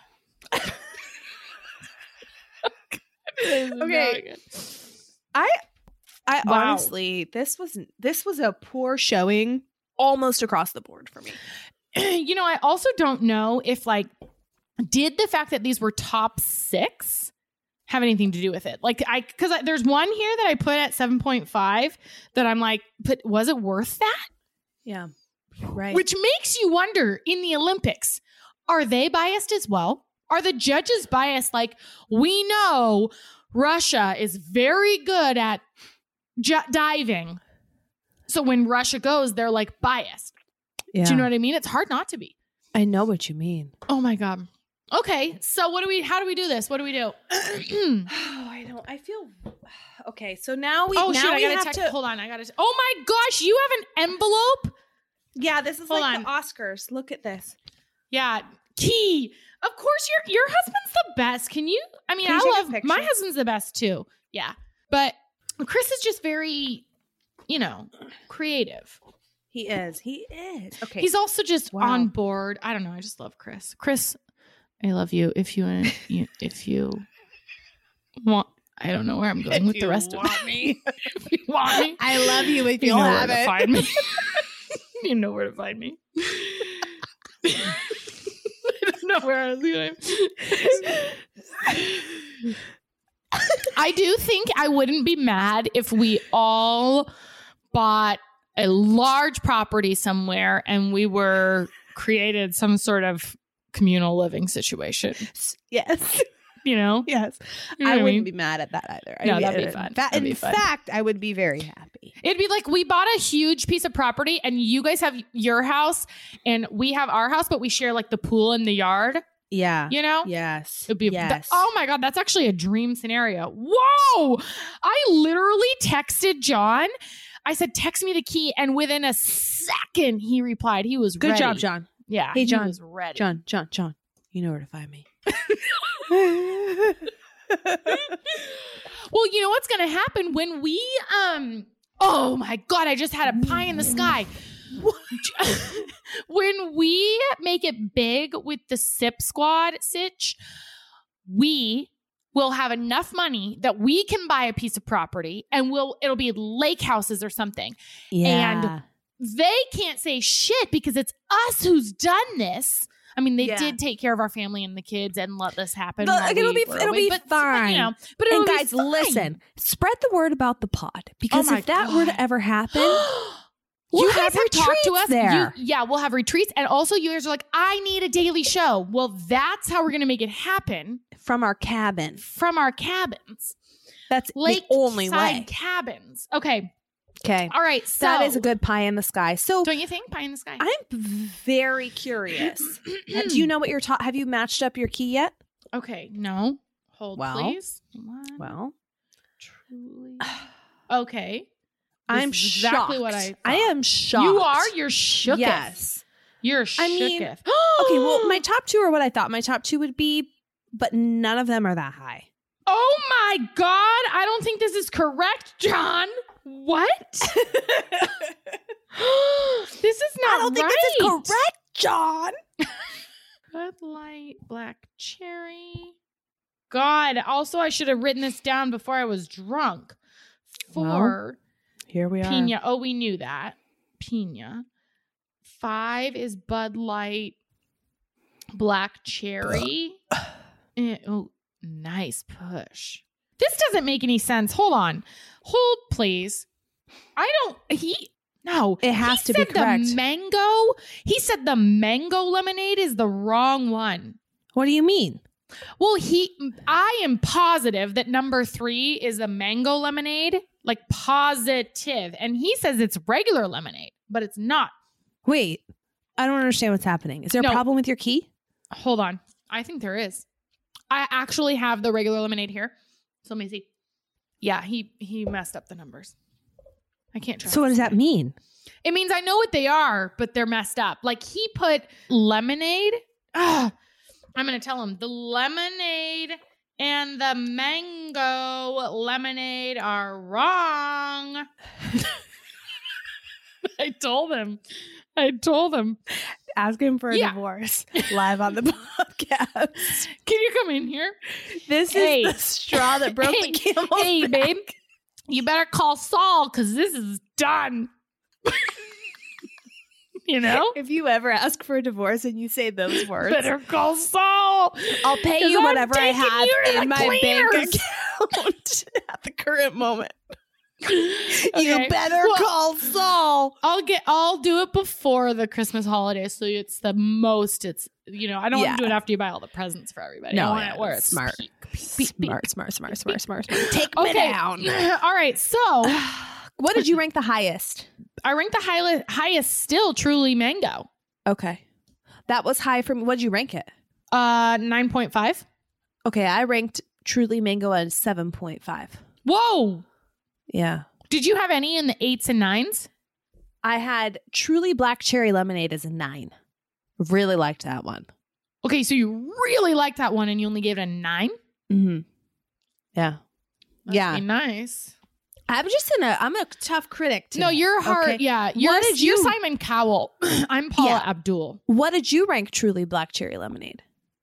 It is not Okay. good. I, I Wow. honestly, this was this was a poor showing, almost across the board for me. You know, I also don't know if like did the fact that these were top six have anything to do with it? Like I because there's one here that I put at seven point five that I'm like, but was it worth that? Yeah, right. Which makes you wonder in the Olympics, are they biased as well? Are the judges biased? Like, we know Russia is very good at j- diving. So when Russia goes, they're like biased. yeah. Do you know what I mean? It's hard not to be. I know what you mean. Oh my God. Okay. So what do we, how do we do this? What do we do? Oh, I don't. I feel okay. So now we. oh now shit, I we gotta have check. to. Hold on. I gotta, oh my gosh, you have an envelope? Yeah, this is Hold like on. the Oscars. Look at this. Yeah. Key. Of course, your your husband's the best. Can you? I mean, Can you I take a love picture? my husband's the best too. Yeah, but Chris is just very, you know, creative. He is. He is. Okay. He's also just Wow. on board. I don't know. I just love Chris. Chris, I love you. If you, you if you want, I don't know where I'm going If with the you rest of want me. If you want me, I love you if you you'll know have where to it. find me. You know where to find me. I don't know where I was going. I do think I wouldn't be mad if we all bought a large property somewhere and we were created some sort of communal living situation. Yes. You know? Yes. You know I what wouldn't mean? be mad at that either. No, I'd that'd be in fun. fa- That'd be in fun. fact, I would be very happy. It'd be like we bought a huge piece of property and you guys have your house and we have our house, but we share like the pool and the yard, Yeah. you know? Yes. It'd be yes. th- oh my God, that's actually a dream scenario. Whoa. I literally texted John. I said, text me the key. And within a second, he replied. He was Good ready. job, John. Yeah. Hey, he John. was ready. John, John, John. You know where to find me. Well, you know what's going to happen when we, um, oh my God, I just had a pie in the sky. When we make it big with the Sip Squad sitch, we will have enough money that we can buy a piece of property and we'll, it'll be lake houses or something. Yeah. They can't say shit because it's us who's done this. I mean, they Yeah. did take care of our family and the kids and let this happen. But, while like, it'll we be- were it'll away. be but, but, fine. you know, but it'll and be guys, fine. listen, spread the word about the pod because Oh my if that were God. to ever happen, you we'll guys have have talked to retreats us. there. You, yeah, we'll have retreats. And also you guys are like, I need a daily show. Well, that's how we're going to make it happen from our cabin. from our cabins. That's Lake the only side way. cabins. Okay. Okay. All right. So That is a good pie in the sky. So don't you think pie in the sky? I'm very curious. Do you know what you're ta- have you matched up your key yet? Okay. No. Hold, Well, please. One, Well, truly. Okay. This I'm is exactly shocked. what I I thought. am shocked. You are? You're shooketh. Yes. You're I mean, shooketh. Okay, well, my top two are what I thought my top two would be, but none of them are that high. Oh my God. I don't think this is correct, John. What? This is not I don't think right. this is correct, John. Bud Light, Black Cherry. God, also I should have written this down before I was drunk. Four. Here we are. Pina. Oh, we knew that. Pina. Five is Bud Light, Black Cherry. Eh, oh, nice push. This doesn't make any sense. Hold on. Hold, please. I don't. He. No. It has he to be said correct. The mango. He said the mango lemonade is the wrong one. What do you mean? Well, he. I am positive that number three is the mango lemonade. Like positive. And he says it's regular lemonade, but it's not. Wait, I don't understand what's happening. Is there No. a problem with your key? Hold on. I think there is. I actually have the regular lemonade here. So let me see. Yeah, he he messed up the numbers. I can't trust So what does this that guy. mean? It means I know what they are, but they're messed up. Like he put lemonade. Ah, I'm going to tell him the lemonade and the mango lemonade are wrong. I told him. I told him. Ask him for a Yeah. divorce live on the podcast. Can you come in here? This Hey. is the straw that broke Hey, the camel's hey, back. babe. You better call Saul because this is done. You know? If you ever ask for a divorce and you say those words, Better call Saul. I'll pay 'Cause you I'm whatever I taking have you to in the my bank cleaners. account at the current moment. Okay. You better Well, call Saul. I'll get. I'll do it before the Christmas holidays, so it's the most. It's you know. I don't Yeah. want to do it after you buy all the presents for everybody. I want it where it's smart. peak, peak, peak, peak. Smart, smart, smart, smart, smart, smart. Take me Okay. down. All right. So What did you rank the highest? I ranked the high, highest still. Truly mango. Okay. That was high for me. What did you rank it? Uh, nine point five. Okay, I ranked Truly Mango at seven point five. Whoa. Yeah. Did you have any in the eights and nines? I had Truly Black Cherry Lemonade as a nine. Really liked that one. Okay, so you really liked that one and you only gave it a nine? Mm-hmm. Yeah. Must yeah. be nice. I'm just in a, I'm a tough critic today. No, you're hard. Okay? Yeah. You're, What did you're you- Simon Cowell. I'm Paula Yeah. Abdul. What did you rank Truly Black Cherry Lemonade?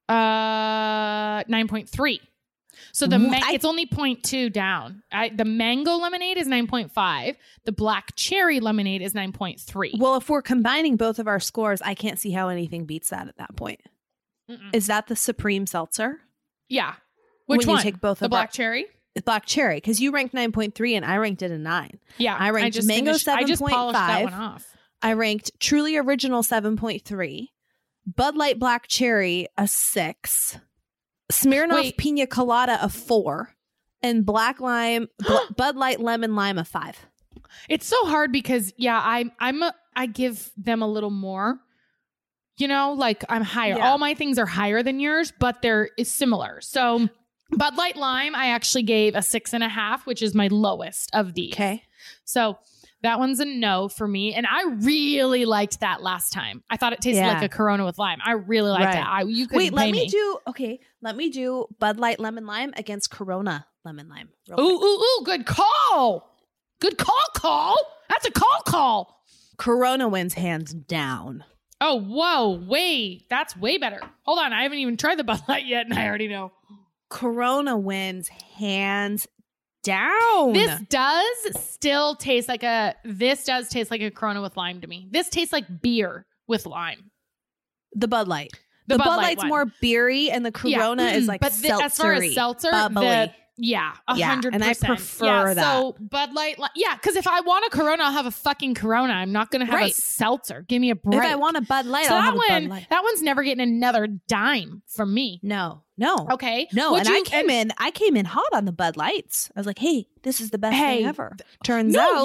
Uh, nine point three. So the Wh- ma- I- it's only zero point two down. I, the mango lemonade is nine point five. The black cherry lemonade is nine point three. Well, if we're combining both of our scores, I can't see how anything beats that at that point. Mm-mm. Is that the Supreme Seltzer? Yeah. Which When you one? take both the of black our- cherry? Black Cherry, because you ranked nine point three and I ranked it a nine. Yeah. I ranked just mango finished- I just polished that seven one point five. off. I ranked Truly Original seven point three, Bud Light Black Cherry a six, Smirnoff Wait. Pina Colada a four, and Black Lime, Bl- Bud Light Lemon Lime a five. It's so hard because yeah, I I'm a, I give them a little more. You know, like I'm higher. Yeah. All my things are higher than yours, but they're is similar. So Bud Light Lime, I actually gave a six and a half, which is my lowest of these. Okay. So that one's a no for me. And I really liked that last time. I thought it tasted Yeah. like a Corona with lime. I really liked Right. it. I you could Wait, let pay me, me. do, okay, let me do Bud Light Lemon Lime against Corona Lemon Lime. real Ooh, quick. ooh, ooh, good call. Good call, call. That's a call, call. Corona wins hands down. Oh, whoa, wait. That's way better. Hold on. I haven't even tried the Bud Light yet, and I already know. Corona wins hands down. This does still taste like a, this does taste like a Corona with lime to me. This tastes like beer with lime. the Bud Light. The The, Bud Bud, Light Light's one. more beery and the Corona is like but the, as far as seltzer, bubbly. the, yeah, a Yeah, hundred and I percent. prefer yeah, that. So Bud Light, li- yeah, because if I want a Corona, I'll have a fucking Corona. I'm not going to have a Right. seltzer. Give me a break. If I want a Bud Light, so I'll that have a Bud one, Light. that one's never getting another dime from me. No, no. Okay, No, Would and you- I came in I came in hot on the Bud Lights. I was like, hey, this is the best Hey, thing ever. Turns No, out you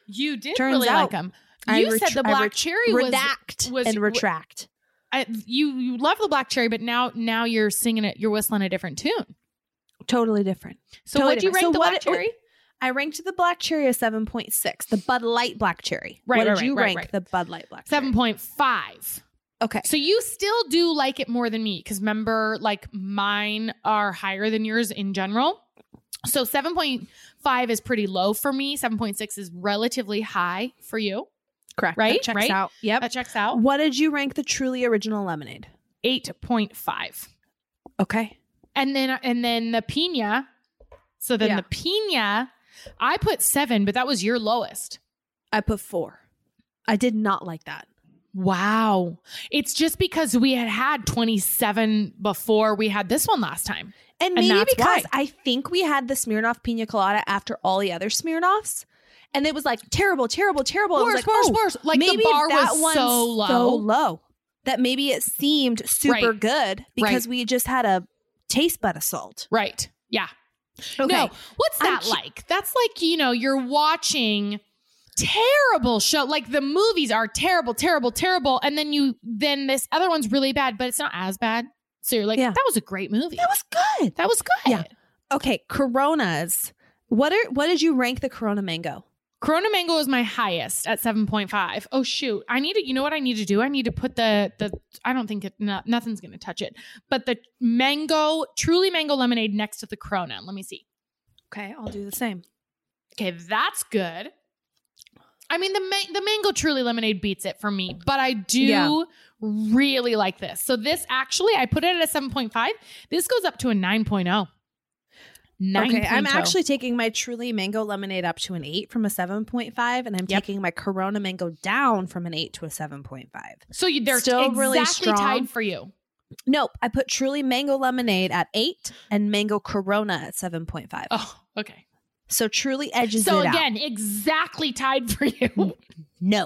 You did Turns really out, like them. I You ret- said the I black ret- cherry was redact was and retract. I, you you love the black cherry, but now now you're singing it. You're whistling a different tune. Totally different. So Totally what'd you different. rank So the what- black cherry? I ranked the black cherry a seven point six. The Bud Light black cherry. Right, What right, did you right, rank right. the Bud Light black Seven cherry? point five. Okay. So you still do like it more than me because remember, like mine are higher than yours in general. So seven point five is pretty low for me. seven point six is relatively high for you. Correct. Right? That checks Right? out. Yep. That checks out. What did you rank the Truly Original Lemonade? eight point five. Okay. And then and then the Pina. So then Yeah. the Pina, I put seven, but that was your lowest. I put four. I did not like that. Wow. It's just because we had had twenty-seven before we had this one last time. And And maybe that's because why. I think we had the Smirnoff Pina Colada after all the other Smirnoffs. And it was like terrible, terrible, terrible. I was Worse, like, worse, oh, worse. Like the maybe bar that was one's so low. so low that maybe it seemed super Right. good because Right. we just had a taste bud assault. Right. Yeah. Okay. No, what's I'm that ch- like? That's like, you know, you're watching terrible show. Like the movies are terrible, terrible, terrible. And then you, then this other one's really bad, but it's not as bad. So you're like, Yeah. that was a great movie. That was good. That was good. Yeah. Okay, Coronas. What are what did you rank the Corona Mango? Corona Mango is my highest at seven point five. Oh shoot. I need to, you know what I need to do? I need to put the, the, I don't think it, no, nothing's going to touch it, but the mango, truly mango lemonade next to the Corona. Let me see. Okay, I'll do the same. Okay. That's good. I mean, the, ma- the mango truly lemonade beats it for me, but I do Yeah. really like this. So this actually, I put it at a seven point five. This goes up to a nine point oh. nine Okay, I'm point oh. actually taking my Truly Mango Lemonade up to an eight from a seven point five, and I'm Yep. taking my Corona Mango down from an eight to a seven point five. So you, they're still exactly really strong. tied for you. Nope, I put Truly Mango Lemonade at eight and Mango Corona at seven point five. Oh, okay. So Truly edges So it out. again, exactly tied for you. No.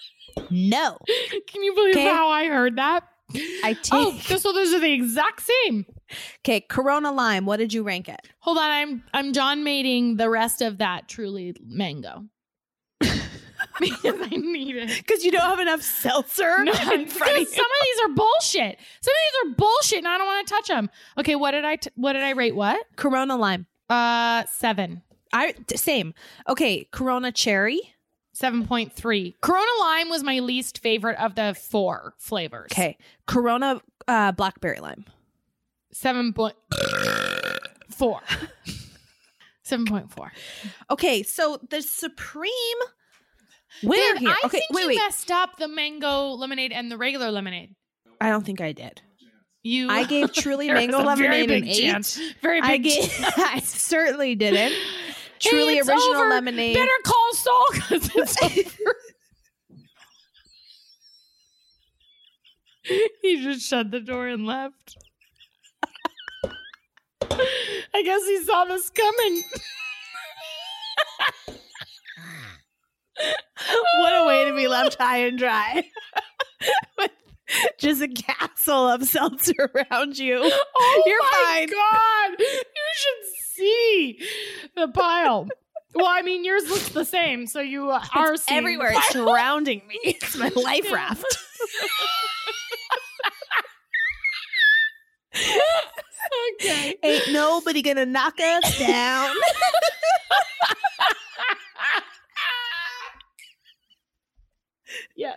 No. Can you believe Okay. how I heard that? I take Oh, so those are the exact same. Okay, Corona Lime, what did you rank it? Hold on, I'm I'm John mating the rest of that truly mango. Because I need it. Because you don't have enough seltzer No, in front of because some of you. these are bullshit. Some of these are bullshit, and I don't want to touch them. Okay, what did I t- what did I rate? What? Corona Lime. Uh, seven. I t- same. Okay, Corona Cherry. seven point three. Corona Lime was my least favorite of the four flavors. Okay, Corona uh, Blackberry Lime. seven point four. seven point four. Okay, so the supreme winner Dude, here. I Okay, think wait, you wait. messed up the mango lemonade and the regular lemonade. I don't think I did. You, I gave Truly There's Mango a very Lemonade an big eight. chance. Very big I gave. chance. I certainly didn't. Hey, Truly it's Original over. Lemonade. Better call Saul because it's over. He just shut the door and left. I guess he saw this coming. What a way to be left high and dry. With just a castle of seltzer around you. Oh You're my fine. God. You should see the pile. Well, I mean, yours looks the same, so you uh, are It's seeing everywhere. the It's pile. surrounding me. It's my life raft. Okay. Ain't nobody gonna knock us down. Yes.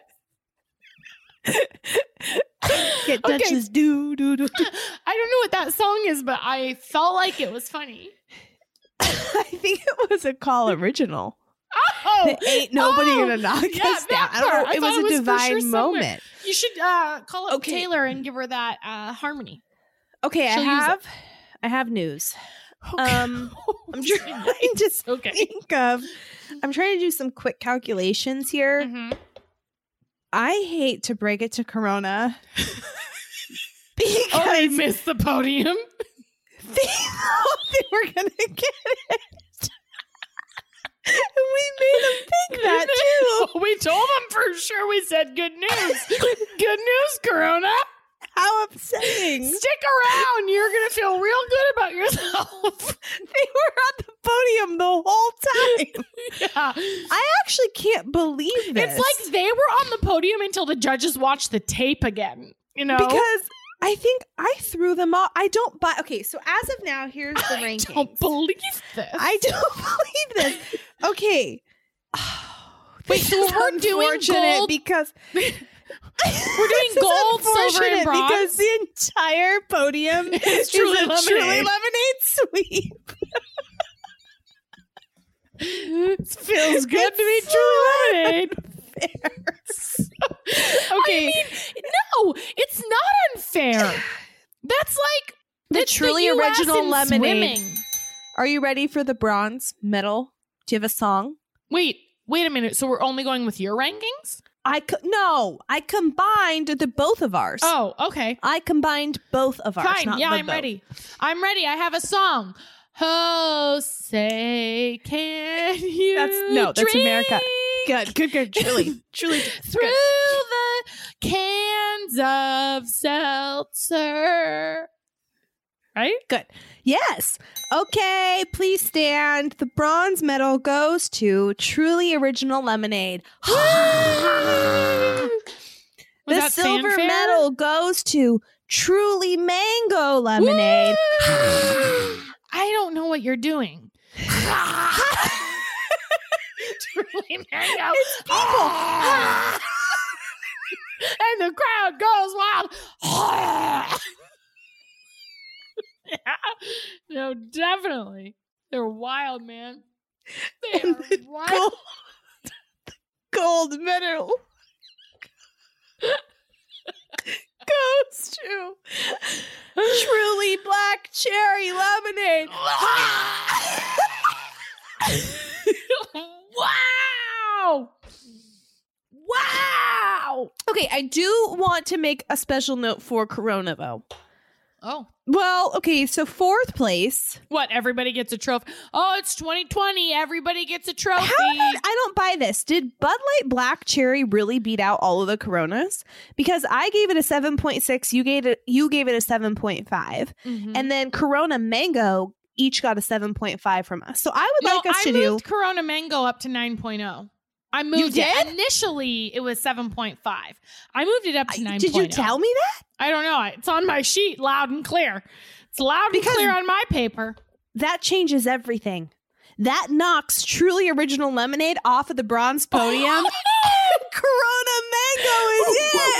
Get Okay. Dutch's do do do. I don't know what that song is, but I felt like it was funny. I think it was a call original. Oh, Ain't nobody oh, gonna knock yeah, us down. that I don't part. know. I It thought was it a was for divine sure somewhere. moment. You should uh, call up Okay. Taylor and give her that uh, harmony. Okay, I She'll use it. have I have news. Okay. Um, I'm trying to Okay. think of. I'm trying to do some quick calculations here. Mhm. I hate to break it to Corona because Oh, they missed the podium. they thought they were gonna get it. And we made them think that too. We told them for sure. We said good news. Good news, Corona. How upsetting. Stick around. You're going to feel real good about yourself. They were on the podium the whole time. Yeah. I actually can't believe this. It's like they were on the podium until the judges watched the tape again, you know? Because I think I threw them off. I don't buy. Okay, so as of now, here's the rankings. I don't believe this. I don't believe this. Okay. Wait, so we're doing unfortunate gold because we're doing this is gold, silver, and unfortunate bronze because the entire podium is Truly a Lemonade. Truly Lemonade sweep. It feels good to be Truly Lemonade. Okay. I mean, no, it's not unfair. That's like The it's Truly U S Original in Lemonade. swimming. Are you ready for the bronze medal? Do you have a song? Wait, wait a minute. So we're only going with your rankings? I co- no, I combined the both of ours. Oh, okay. I combined both of ours. Fine. not Yeah, the I'm both. ready. I'm ready. I have a song. Oh, say can you That's no, that's drink America. Good, good, good. Truly, truly. through the cans of seltzer. Right? Good. Yes. Okay, please stand. The bronze medal goes to Truly Original Lemonade. Was The that silver fanfare? medal goes to Truly Mango Lemonade. I don't know what you're doing. Truly Mango. It's people. And the crowd goes wild. Yeah. No, definitely. They're wild, man. They And are the wild. gold, gold medal goes to Truly Black Cherry Lemonade. Wow. Wow. Okay, I do want to make a special note for Corona, though. Oh. Well, okay, so fourth place. What? Everybody gets a trophy. Oh, it's twenty twenty. Everybody gets a trophy. How did, I don't buy this. Did Bud Light Black Cherry really beat out all of the Coronas? Because I gave it a seven point six, you gave it you gave it a seven point five, Mhm. and then Corona Mango each got a seven point five from us. So I would No, like us I to do moved Corona Mango up to nine point oh. I moved did? it. Initially, it was seven point five. I moved it up to nine point oh. Did you tell me that? I don't know. It's on my sheet, loud and clear. It's loud Because- and clear on my paper. That changes everything. That knocks Truly Original Lemonade off of the bronze podium. Corona Mango is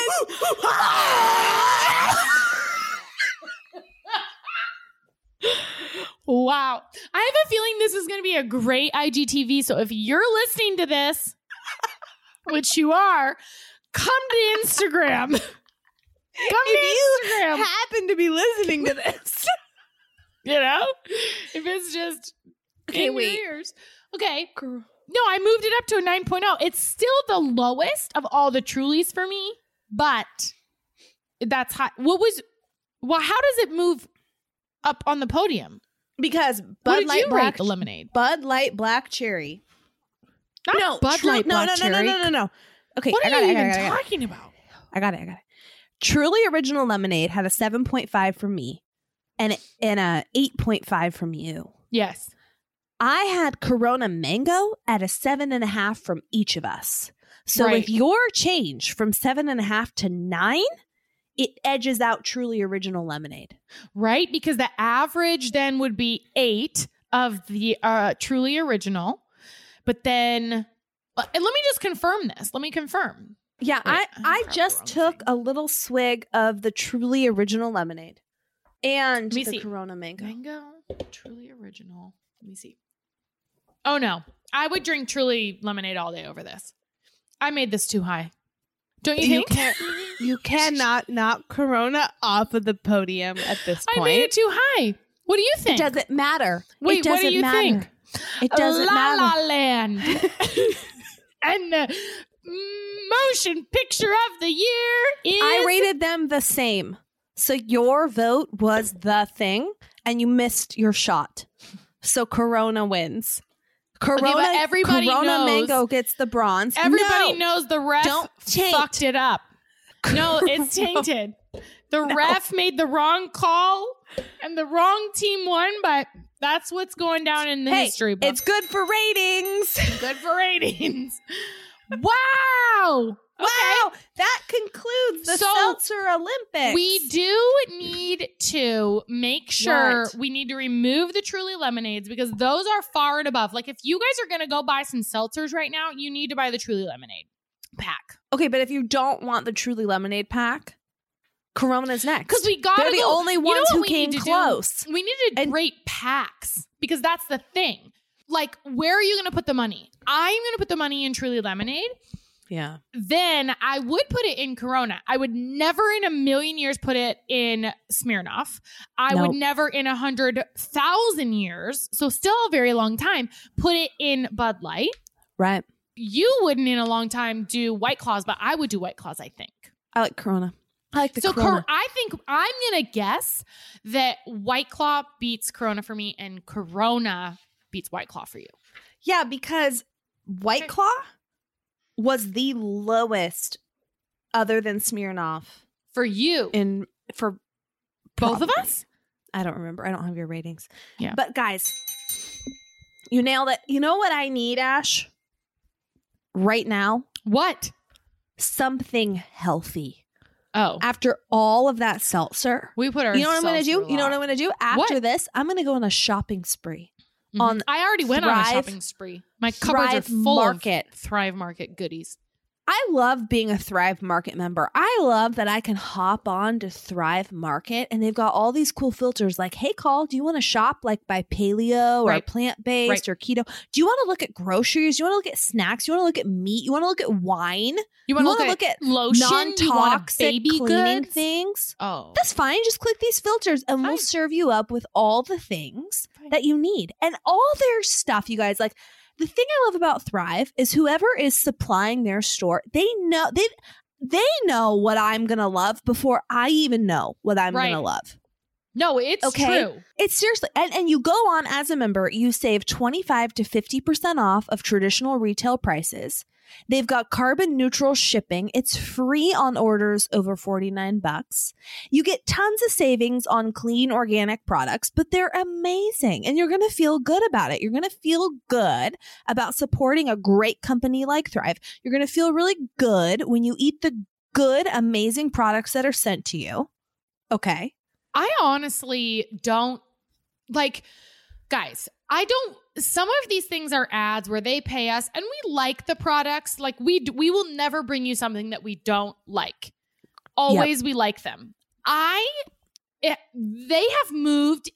in. Wow. I have a feeling this is going to be a great I G T V. So if you're listening to this, which you are, come to Instagram. Come If to you Instagram. happen to be listening to this. You know? If it's just Okay, in wait. your ears. Okay. No, I moved it up to a nine point oh. It's still the lowest of all the Trulies for me, but that's high. What was, well, how does it move up on the podium? Because What Bud did Light you Black rate the lemonade? Bud Light Black Cherry. Not no, Bud Tru- Light no, Black no, no, Cherry. no, no, no, no. Okay, What I are got you it, I even got it, I got it. talking about? I got it. I got it. Truly Original Lemonade had a seven point five from me and, and a eight point five from you. Yes. I had Corona Mango at a seven and a half from each of us. So Right. with your change from seven and a half to nine, it edges out Truly Original Lemonade. Right? Because the average then would be eight of the uh, Truly Original. But then, uh, and let me just confirm this. Let me confirm. Yeah, Wait, I, I'm I probably just wrong took thing. a little swig of the Truly Original Lemonade and Let me the see. Corona Mango. Mango, Truly Original. Let me see. Oh, no. I would drink Truly Lemonade all day over this. I made this too high. Don't you You think? can't. You cannot knock Corona off of the podium at this I point. made it too high. What do you think? It doesn't matter. Wait, it doesn't what do you matter. think? It doesn't La matter. La Land. And the motion picture of the year is... I rated them the same. So your vote was the thing, and you missed your shot. So Corona wins. Corona, but everybody Corona knows- Mango gets the bronze. Everybody No. knows the ref Don't taint. fucked it up. No, it's tainted. The No. ref made the wrong call and the wrong team won, but that's what's going down in the Hey, history book. it's good for ratings. good for ratings. Wow. Okay. Wow, that concludes the So, Seltzer Olympics. We do need to make sure What? we need to remove the Truly lemonades because those are far and above. Like if you guys are going to go buy some seltzers right now, you need to buy the Truly lemonade pack. Okay, but if you don't want the Truly lemonade pack, Corona's next. Because we got They're to the go, only you know ones what who we came need to close. Do? We need to And- rate packs because that's the thing. Like, where are you going to put the money? I'm going to put the money in Truly lemonade. Yeah. Then I would put it in Corona. I would never in a million years put it in Smirnoff. I Nope. would never in a hundred thousand years, so still a very long time, put it in Bud Light. Right. You wouldn't in a long time do White Claws, but I would do White Claws, I think. I like Corona. I like the So Corona. Cor- I think I'm going to guess that White Claw beats Corona for me and Corona beats White Claw for you. Yeah, because White Claw was the lowest other than Smirnoff For you. in for Both of probably. us? I don't remember. I don't have your ratings. Yeah. But guys, you nailed it. You know what I need, Ash? Right now? What? Something healthy. Oh. After all of that seltzer. We put our You know what I'm going to do? You know what I'm going to do? After What? this, I'm going to go on a shopping spree. Mhm. on I already went on a Thrive- shopping spree. My cupboards are Thrive full Market. of Thrive Market goodies. I love being a Thrive Market member. I love that I can hop on to Thrive Market and they've got all these cool filters like, hey, call, do you want to shop like by paleo or Right. plant-based Right. or keto? Do you want to look at groceries? Do you want to look at snacks? You want to look at meat? You want to look at wine? You want to wanna look, look at, at lotion? You want Non-toxic baby cleaning goods? things? Oh. That's fine. Just click these filters and we'll Fine. serve you up with all the things Fine. that you need. And all their stuff, you guys, like the thing I love about Thrive is whoever is supplying their store, they know they they know what I'm going to love before I even know what I'm Right. going to love. No, it's Okay. true. It's seriously, and, and you go on as a member, you save twenty-five to fifty percent off of traditional retail prices. They've got carbon neutral shipping. It's free on orders over forty-nine bucks. You get tons of savings on clean organic products, but they're amazing and you're going to feel good about it. You're going to feel good about supporting a great company like Thrive. You're going to feel really good when you eat the good, amazing products that are sent to you. Okay. I honestly don't like, guys, I don't, some of these things are ads where they pay us and we like the products. Like we, d- we will never bring you something that we don't like. Always we like them. I, it, they have moved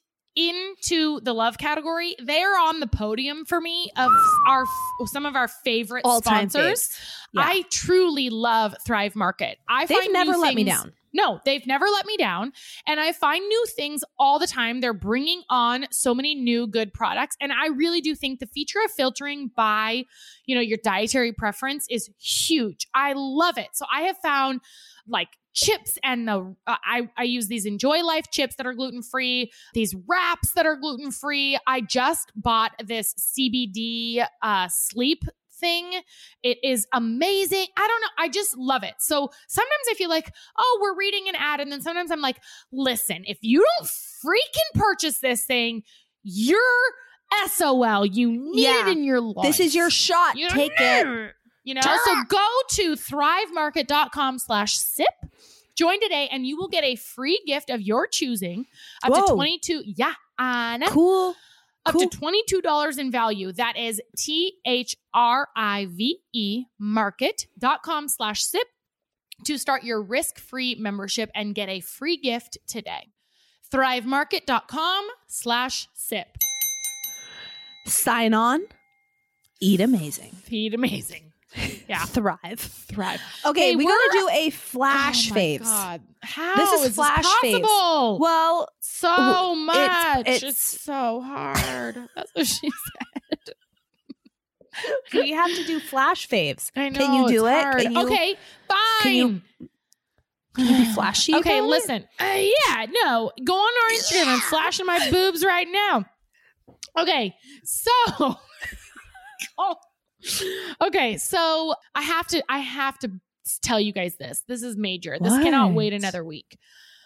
into the love category. They're on the podium for me of our, some of our favorite All-time sponsors. faves. Yeah. I truly love Thrive Market. I They've find never new let me things- down. No, they've never let me down. And I find new things all the time. They're bringing on so many new good products. And I really do think the feature of filtering by, you know, your dietary preference is huge. I love it. So I have found like chips and the uh, I, I use these Enjoy Life chips that are gluten-free, these wraps that are gluten-free. I just bought this C B D uh, sleep thing. It is amazing. I don't know. I just love it. So sometimes I feel like, oh, we're reading an ad. And then sometimes I'm like, listen, if you don't freaking purchase this thing, you're S O L. You need Yeah. it in your life. This is your shot. You Take know, it. You know, so go to thrivemarket.com slash sip. Join today and you will get a free gift of your choosing up Whoa. to twenty-two. Yeah, Anna. Cool. Up Cool. to twenty-two dollars in value. That is T H R I V E market.com slash sip to start your risk-free membership and get a free gift today. Thrivemarket.com slash sip. Sign on. Eat amazing. Feed amazing. Yeah. Thrive. Thrive. Okay, Hey, we we're- gotta do a flash Oh my faves. God. How This is is flash faves. possible? Well, so w- much. it's- It's, it's- so hard. That's what she said. we have to do flash faves. I know. Can you do it's it? hard. Can you, okay, fine. can you- Can you be flashy? Okay, about it? listen. Uh, yeah, no. Go on our Instagram. I'm flashing my boobs right now. Okay, so oh. Okay, so I have to I have to tell you guys this. This is major. This cannot What? wait another week.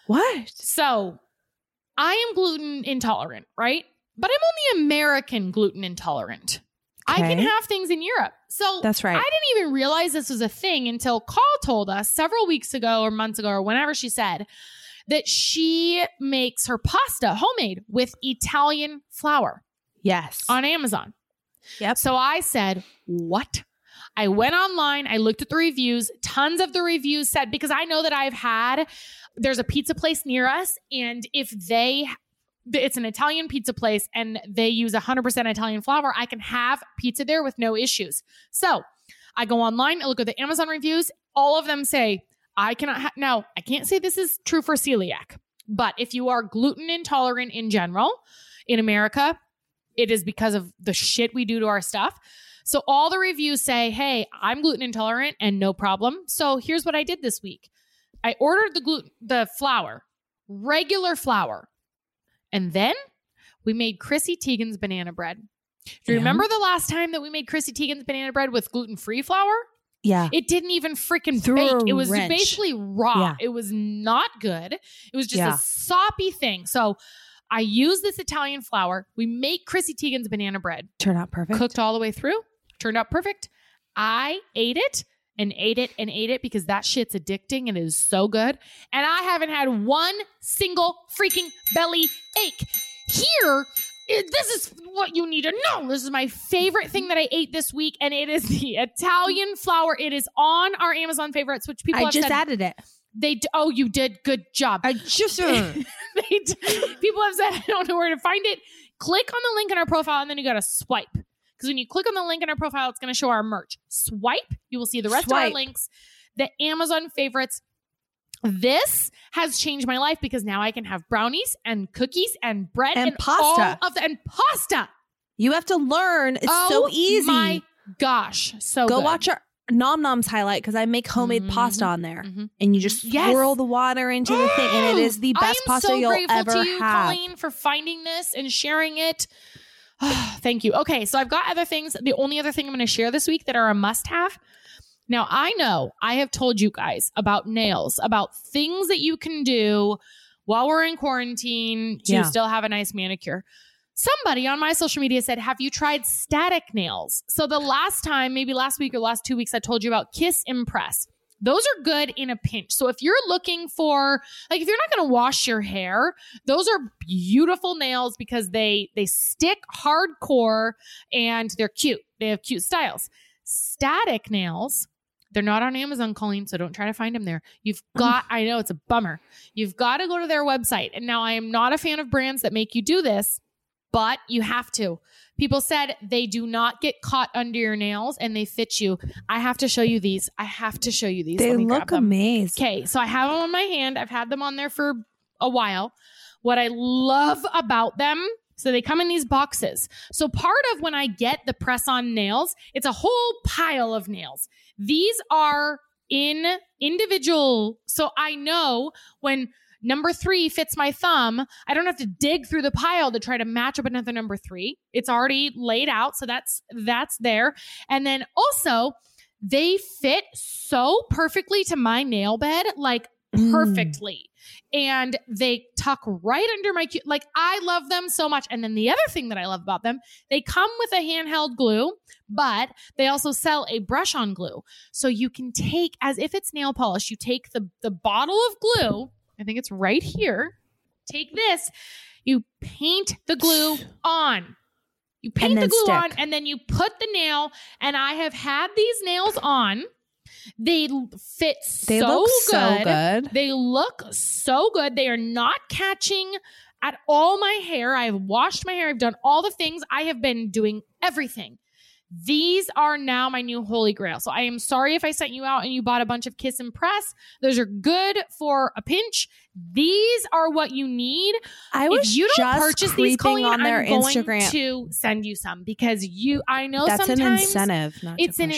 What? So I am gluten intolerant, right? But I'm only American gluten intolerant. Okay. I can have things in Europe. So that's right. I didn't even realize this was a thing until Call told us several weeks ago or months ago or whenever she said that she makes her pasta homemade with Italian flour. Yes. On Amazon. Yep. So I said, what? I went online. I looked at the reviews. Tons of the reviews said, because I know that I've had, there's a pizza place near us. And if they, it's an Italian pizza place and they use one hundred percent Italian flour, I can have pizza there with no issues. So I go online, I look at the Amazon reviews. All of them say, I cannot, ha- now I can't say this is true for celiac, but if you are gluten intolerant in general in America, it is because of the shit we do to our stuff. So all the reviews say, hey, I'm gluten intolerant and no problem. So here's what I did this week. I ordered the gluten, the flour, regular flour. And then we made Chrissy Teigen's banana bread. Do you yeah. remember the last time that we made Chrissy Teigen's banana bread with gluten-free flour? Yeah. It didn't even freaking Through bake. a It was wrench. basically raw. Yeah. It was not good. It was just Yeah. a soppy thing. So I use this Italian flour. We make Chrissy Teigen's banana bread. Turned out perfect. Cooked all the way through. Turned out perfect. I ate it and ate it and ate it because that shit's addicting and it is so good. And I haven't had one single freaking belly ache. Here, it, this is what you need to know. This is my favorite thing that I ate this week, and it is the Italian flour. It is on our Amazon favorites, which people I have just said, added it. They d- oh, you did good job. I just uh, they d- people have said I don't know where to find it. Click on the link in our profile, and then you got to swipe. Because when you click on the link in our profile, it's going to show our merch. Swipe, you will see the rest Swipe. of our links. The Amazon favorites. This has changed my life because now I can have brownies and cookies and bread And and, pasta. all of the and pasta. you have to learn. It's oh so easy. My gosh, so Go good. watch our Nom Noms highlight because I make homemade Mhm. pasta on there, Mhm. and you just Yes. swirl the water into the thing, and it is the best I am pasta so you'll grateful ever to you, have. Colleen, for finding this and sharing it. Thank you. Okay, so I've got other things. The only other thing I'm going to share this week that are a must-have. Now, I know I have told you guys about nails, about things that you can do while we're in quarantine to Yeah. still have a nice manicure. Somebody on my social media said, have you tried static nails? So the last time, maybe last week or last two weeks, I told you about Kiss Impress. Those are good in a pinch. So if you're looking for, like, if you're not going to wash your hair, those are beautiful nails because they they stick hardcore and they're cute. They have cute styles. Static nails, they're not on Amazon, Colleen, so don't try to find them there. You've got, I know it's a bummer. You've got to go to their website. And now I am not a fan of brands that make you do this, but you have to. People said they do not get caught under your nails and they fit you. I have to show you these. I have to show you these. They Let me look grab them. amazing. Okay, so I have them on my hand. I've had them on there for a while. What I love about them, so they come in these boxes. So part of when I get the press-on nails, it's a whole pile of nails. These are in individual, so I know when number three fits my thumb, I don't have to dig through the pile to try to match up another number three. It's already laid out, so that's that's there. And then also, they fit so perfectly to my nail bed, like perfectly. Mm. And they tuck right under my, cu- like, I love them so much. And then the other thing that I love about them, they come with a handheld glue, but they also sell a brush-on glue. So you can take, as if it's nail polish, you take the, the bottle of glue, I think it's right here, take this, you paint the glue on. You paint the glue stick. on, and then you put the nail, and I have had these nails on. They fit They so look good. so good. They look so good. They are not catching at all my hair. I've washed my hair. I've done all the things. I have been doing everything. These are now my new holy grail. So I am sorry if I sent you out and you bought a bunch of Kiss and Press. Those are good for a pinch. These are what you need. I was if you don't just purchase creeping these, Colleen, on their I'm going Instagram. to send you some because you. I know That's sometimes an incentive. Not it's to an. push.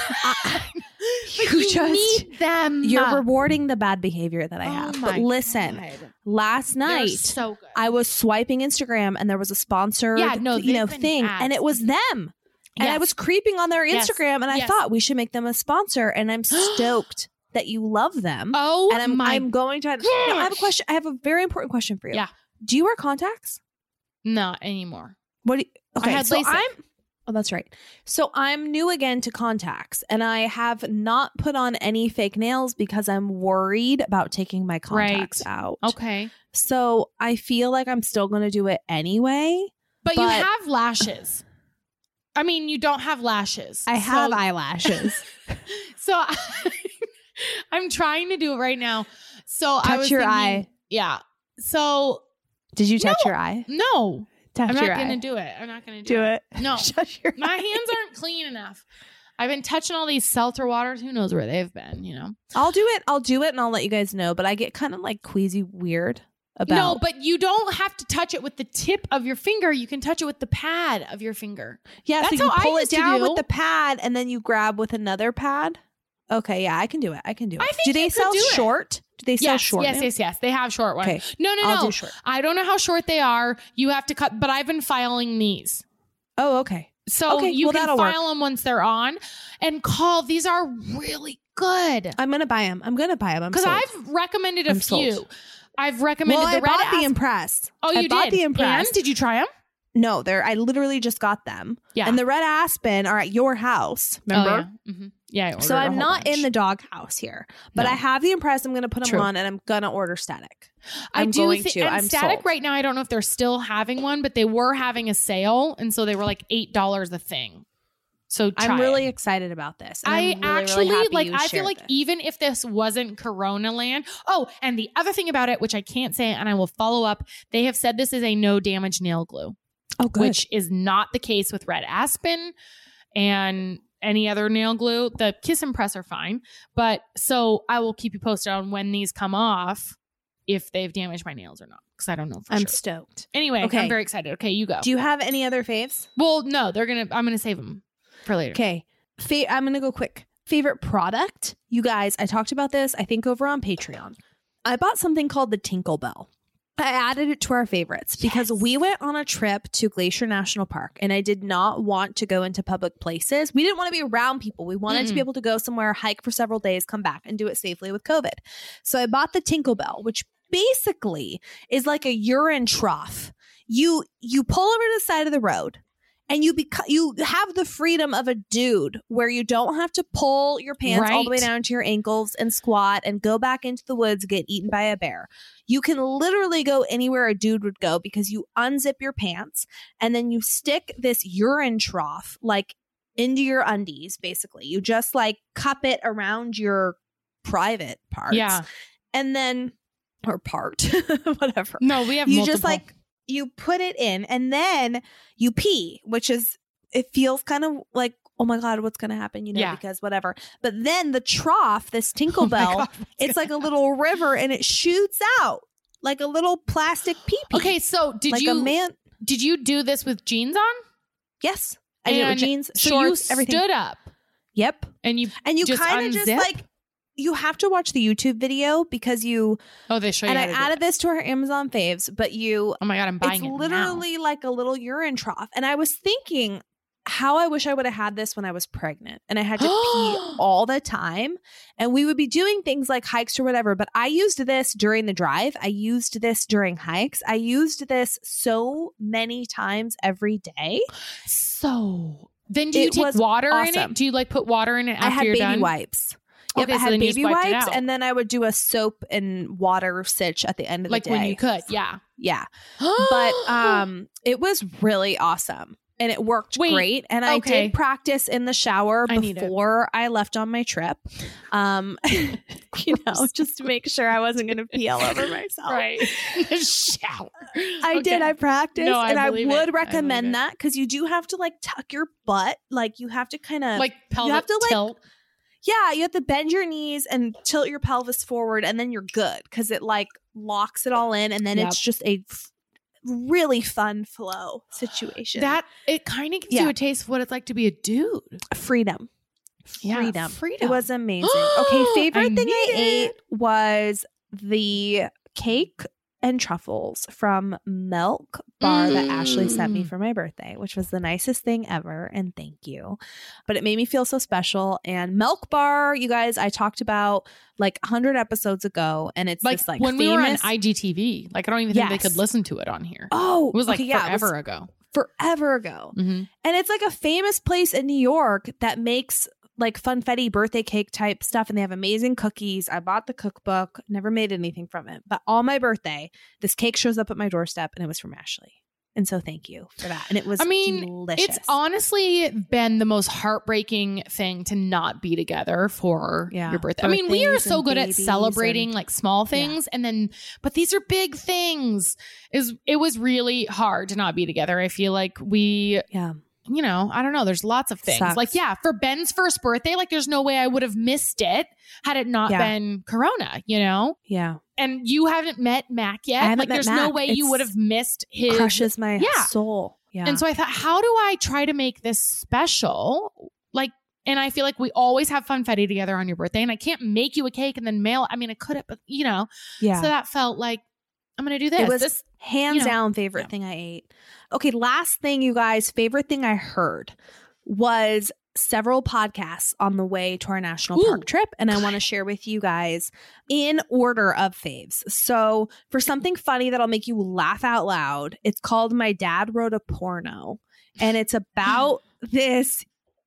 you you just need them. You're rewarding the bad behavior that I Oh have. my But listen, God. last They're night so good. I was swiping Instagram and there was a sponsored, Yeah, no, you know, they've been thing, ads. and it was them. And I Yes. was creeping on their Yes. Instagram, and I Yes. thought we should make them a sponsor, and I'm stoked. that you love them. Oh, and I'm my I'm going to. No, I have a question. I have a very important question for you. Yeah. Do you wear contacts? Not anymore. What? Do you, okay, I had so LASIK. I'm. Oh, that's right. So I'm new again to contacts, and I have not put on any fake nails because I'm worried about taking my contacts Right. out. Okay. So I feel like I'm still going to do it anyway. But, you But- have lashes. I mean, you don't have lashes. I have So- eyelashes. So I, I'm trying to do it right now. So I Touch was your thinking- eye. Yeah. So Did you touch No. your eye? no, Touch I'm not your going to eye. do it. I'm not going to do, Do it. No, Touch your my eye. hands aren't clean enough. I've been touching all these seltzer waters. Who knows where they've been, you know? I'll do it. I'll do it, and I'll let you guys know. But I get kind of like queasy weird about. No, but you don't have to touch it with the tip of your finger. You can touch it with the pad of your finger. yeah, that's so you how I pull it used to down do. with the pad, and then you grab with another pad. Okay, yeah, I can do it. I can do it. I think do they you could sell do it. short? Do they sell Yes, short? yes, nails? yes, yes. They have short ones. Okay, No, no, I'll no. do short. I don't know how short they are. You have to cut, but I've been filing these. Oh, okay. So Okay, you well, can that'll work. file them once they're on and call. These are really good. I'm gonna buy them. I'm gonna buy them. I'm Because sold. I've recommended a I'm few. sold. I've recommended well, the I red bought Aspen. the Impress. Oh, you I bought did? the Impress. And did you try them? No, they're. I literally just got them. Yeah. And the Red Aspen are at your house. Remember? Oh, yeah. Mm-hmm. Yeah, I So ordered a I'm whole not bunch. in the dog house here, but No. I have the Impress. I'm going to put them True. on, and I'm going to order Static. I I'm do going thi- to. and I'm Static sold. right now. I don't know if they're still having one, but they were having a sale, and so they were like eight dollars a thing. So try I'm really it. excited about this. and I I'm really, really actually happy like. you I feel shared like this. even if this wasn't Corona Land. Oh, and the other thing about it, which I can't say, and I will follow up. They have said this is a no damage nail glue, oh, good. which is not the case with Red Aspen and any other nail glue. The Kiss and Press are fine, but so I will keep you posted on when these come off, if they've damaged my nails or not, because I don't know for I'm sure. stoked. Anyway, Okay. I'm very excited. Okay, you go. Do you have any other faves? well, no, they're gonna. I'm gonna save them for later. Okay. Fa- I'm going to go quick. Favorite product? You guys, I talked about this, I think, over on Patreon. I bought something called the Tinkle Bell. I added it to our favorites because we went on a trip to Glacier National Park and I did not want to go into public places. We didn't want to be around people. We wanted to be Mm-mm. able to go somewhere, hike for several days, come back and do it safely with COVID. So I bought the Tinkle Bell, which basically is like a urine trough. You you pull over to the side of the road and you beca- you have the freedom of a dude where you don't have to pull your pants all the way Right. down to your ankles and squat and go back into the woods, get eaten by a bear. You can literally go anywhere a dude would go because you unzip your pants and then you stick this urine trough like into your undies, basically. You just like cup it around your private parts. Yeah. And then, or part, whatever. No, we have You multiple. just like, you put it in and then you pee, which is, it feels kind of like, oh my God, what's going to happen? You know, Yeah. because whatever. But then the trough, this Tinkle Oh my Bell, God, what's it's gonna like a little river and it shoots out like a little plastic pee-pee. Okay, so did like you a man. did you do this with jeans on? Yes. I did it with And jeans, so shorts, you everything. stood up Yep. and you And you just kind of just unzip? like, you have to watch the YouTube video because you, oh they show you and how I to do added it. this to our Amazon faves, but you, Oh my God, I'm buying it's it literally like a little urine trough. And I was thinking how I wish I would have had this when I was pregnant and I had to pee all the time. And we would be doing things like hikes or whatever. But I used this during the drive. I used this during hikes. I used this so many times every day. now. So then do you It take was water in awesome. it? Do you like put water in it after I had you're baby done? wipes. Yep, Okay, I so had then you just baby wiped it wipes, out. and then I would do a soap and water sitch at the end of Like the day. when you could, yeah. Yeah. But um it was really awesome and it worked Wait, great and I okay. did practice in the shower I need it. before I left on my trip. Um you know, just to make sure I wasn't going to pee all over myself. right. The shower. I Okay. did. I practiced No, I and I believe it. would I believe recommend it. that cuz you do have to like tuck your butt, like you have to kind of Like pelvic have to, like, tilt. yeah, you have to bend your knees and tilt your pelvis forward and then you're good cuz it like locks it all in and then Yep. it's just a f- really fun flow situation. That it kind of gives Yeah. you a taste of what it's like to be a dude. freedom. Yeah, Freedom. freedom. It was amazing. Okay, favorite I thing I need ate it. was the cake and truffles from Milk Bar Mm. that Ashley sent me for my birthday, which was the nicest thing ever. And thank you. But it made me feel so special. And Milk Bar, you guys, I talked about like one hundred episodes ago. And it's Like, this like when famous... we were on I G T V, like I don't even think Yes. they could listen to it on here. Oh, It was like okay, yeah, it was forever ago. forever ago. Mm-hmm. And it's like a famous place in New York that makes like funfetti birthday cake type stuff. And they have amazing cookies. I bought the cookbook, never made anything from it. But on my birthday, this cake shows up at my doorstep and it was from Ashley. And so thank you for that. And it was I mean, delicious. it's honestly been the most heartbreaking thing to not be together for Yeah. your birthday. I mean, we are Birthdays so and good at babies celebrating and- like small things and then, but these are big things. Is It was really hard to not be together. I feel like we, Yeah. you know, I don't know. There's lots of things. Sucks. Like, yeah, for Ben's first birthday, like there's no way I would have missed it had it not Yeah. been Corona, you know? Yeah. And you haven't met Mac yet. I haven't like met there's no Mac. way you It's- would have missed his Crushes my Yeah. soul. Yeah. And so I thought, how do I try to make this special? Like, and I feel like we always have funfetti together on your birthday, and I can't make you a cake and then mail. I mean, I could have, but you know, yeah. so that felt like I'm going to do this. It was this, hands you know, down favorite yeah. thing I ate. Okay, last thing, you guys, favorite thing I heard was several podcasts on the way to our national Ooh, park trip. And I want to share with you guys in order of faves. So for something funny that'll make you laugh out loud, it's called My Dad Wrote a Porno. And it's about this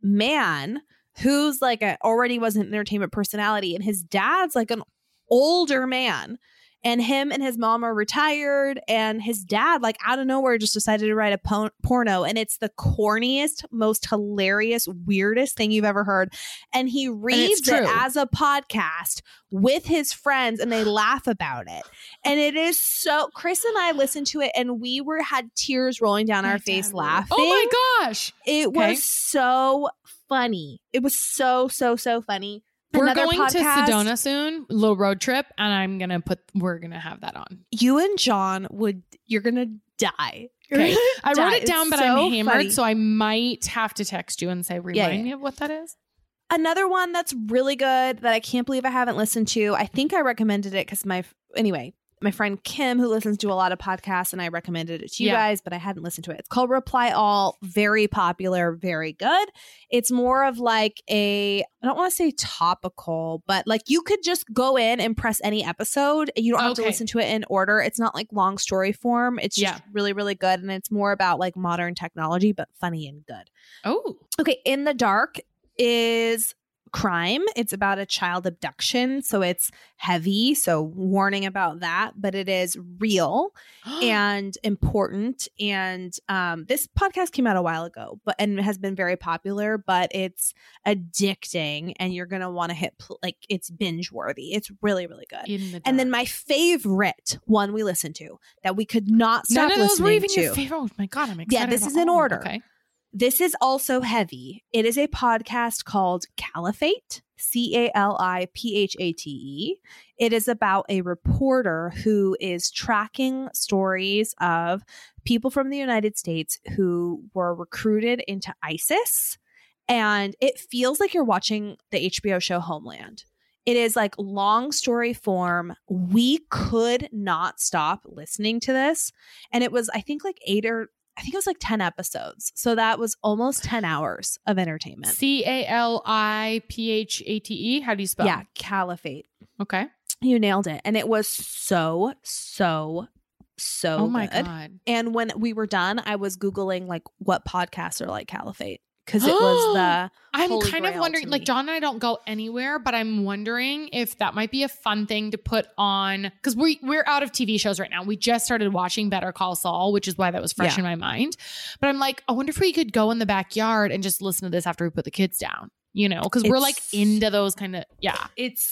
man who's like a, already was an entertainment personality. And his dad's like an older man. And him and his mom are retired, and his dad, like out of nowhere, just decided to write a po- porno. And it's the corniest, most hilarious, weirdest thing you've ever heard. And he reads it true. as a podcast with his friends, and they laugh about it. And it is so. Chris and I listened to it, and we were had tears rolling down our face laughing. Oh my gosh. It Okay. was so funny. It was so so so funny. We're Another going to podcast- Sedona soon, little road trip, and I'm going to put, we're going to have that on. You and John would, you're gonna die. You're Okay. gonna I wrote die. it down, It's but so I'm hammered, funny. so I might have to text you and say, remind Yeah, yeah. me of what that is. Another one that's really good that I can't believe I haven't listened to. I think I recommended it because my, anyway, my friend Kim, who listens to a lot of podcasts, and I recommended it to you Yeah. guys, but I hadn't listened to it. It's called Reply All. Very popular, very good. It's more of like a, I don't want to say topical, but like you could just go in and press any episode. You don't have to Okay. listen to it in order. It's not like long story form. It's just Yeah. really, really good. And it's more about like modern technology, but funny and good. Oh, Okay, In the Dark is crime. It's about a child abduction, so it's heavy, so warning about that, but it is real and important. And um this podcast came out a while ago, but and has been very popular, but it's addicting, and you're gonna want to hit pl- like it's binge worthy. It's really, really good. in the And then dark. my favorite one we listened to that we could not stop None of those listening were even to. your favorite. Oh my God, I'm excited. this about is in all of order. them. Okay. This is also heavy. It is a podcast called Caliphate, C A L I P H A T E. It is about a reporter who is tracking stories of people from the United States who were recruited into ISIS. And it feels like you're watching the H B O show Homeland. It is like long story form. We could not stop listening to this. And it was, I think, like eight or I think it was like ten episodes. So that was almost ten hours of entertainment. C A L I P H A T E. How do you spell? Yeah, Caliphate. Okay. You nailed it. And it was so, so, so Oh my good. God. And when we were done, I was Googling like what podcasts are like Caliphate. Because it was the I'm holy kind of grail wondering, to like me. John and I don't go anywhere, but I'm wondering if that might be a fun thing to put on because we we're out of T V shows right now. We just started watching Better Call Saul, which is why that was fresh Yeah. in my mind. But I'm like, I wonder if we could go in the backyard and just listen to this after we put the kids down, you know, because we're like It's- into those kind of yeah. It's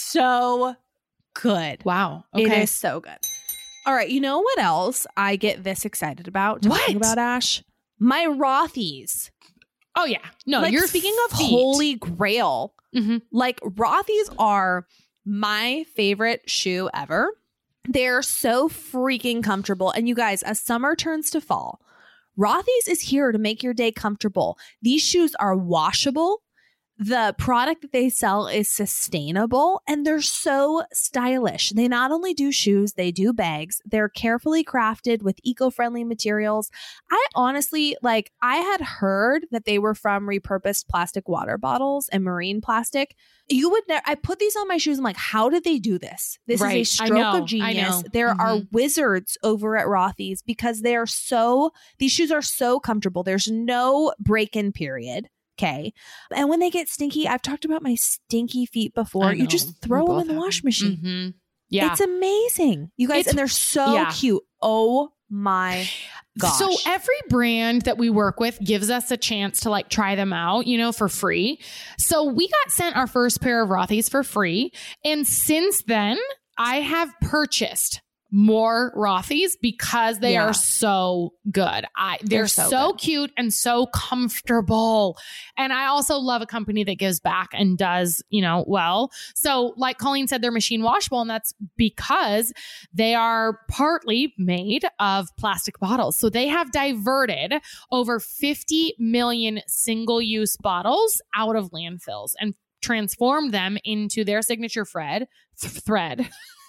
so good. Wow. It Okay. is so good. All right. You know what else I get this excited about talking What? about, Ash? My Rothies. Oh yeah. No, like, you're speaking of feet. holy grail, Mhm. like Rothies are my favorite shoe ever. They're so freaking comfortable. And you guys, as summer turns to fall, Rothies is here to make your day comfortable. These shoes are washable. The product that they sell is sustainable and they're so stylish. They not only do shoes, they do bags. They're carefully crafted with eco-friendly materials. I honestly, like, I had heard that they were from repurposed plastic water bottles and marine plastic. You would never, I put these on my shoes. I'm like, how did they do this? This Right. is a I stroke know. of I genius. know. There Mhm. are wizards over at Rothy's because they're so, these shoes are so comfortable. There's no break-in period. Okay. And when they get stinky, I've talked about my stinky feet before. I You know. just throw We them both in the have wash them. machine. Mhm. Yeah. It's amazing. You guys, It's- and they're so yeah. cute. Oh my gosh. So every brand that we work with gives us a chance to like try them out, you know, for free. So we got sent our first pair of Rothy's for free. And since then, I have purchased more Rothy's because they Yeah. are so good. I they're, They're so, so good. cute and so comfortable. And I also love a company that gives back and does, you know, well. So like Colleen said, they're machine washable, and that's because they are partly made of plastic bottles. So they have diverted over fifty million single-use bottles out of landfills and transformed them into their signature thread, th- thread.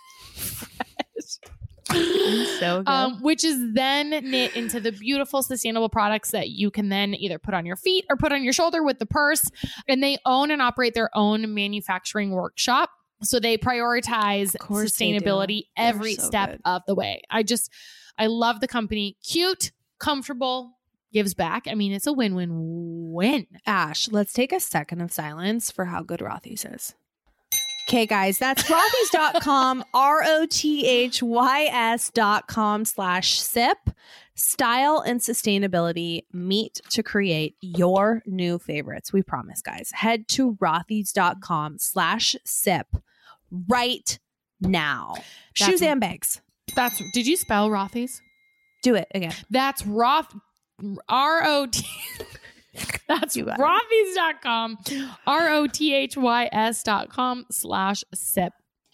so good. Um, which is then knit into the beautiful sustainable products that you can then either put on your feet or put on your shoulder with the purse. And they own and operate their own manufacturing workshop. So they prioritize Of course they do. sustainability They're every so step good. of the way. I just, I love the company. Cute, comfortable, gives back. I mean, it's a win-win-win. Ash, let's take a second of silence for how good Rothy's is. Okay, guys, that's rothys dot com, R O T H Y S dot com slash sip. Style and sustainability meet to create your new favorites. We promise, guys. Head to rothys dot com slash sip right now. That's- Shoes and bags. That's, did you spell Rothy's? Do it again. That's Roth, R O T. That's You got it. rothys dot com, R O T H Y S dot com slash sip.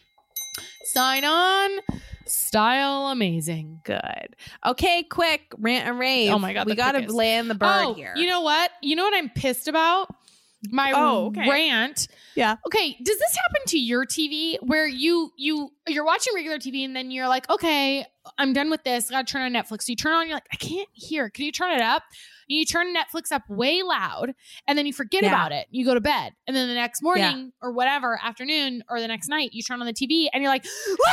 Sign on, style amazing. Good. Okay, quick rant and rave. Oh my God, we the got to quickest. land the bird Oh, here. you know what? You know what I'm pissed about? My Oh, okay. rant. Yeah. Okay, does this happen to your T V where you you you're watching regular T V and then you're like, okay, I'm done with this. I gotta turn on Netflix. So you turn on, you're like, I can't hear. Can you turn it up? And you turn Netflix up way loud, and then you forget Yeah. about it. You go to bed, and then the next morning Yeah. or whatever afternoon or the next night, you turn on the T V and you're like,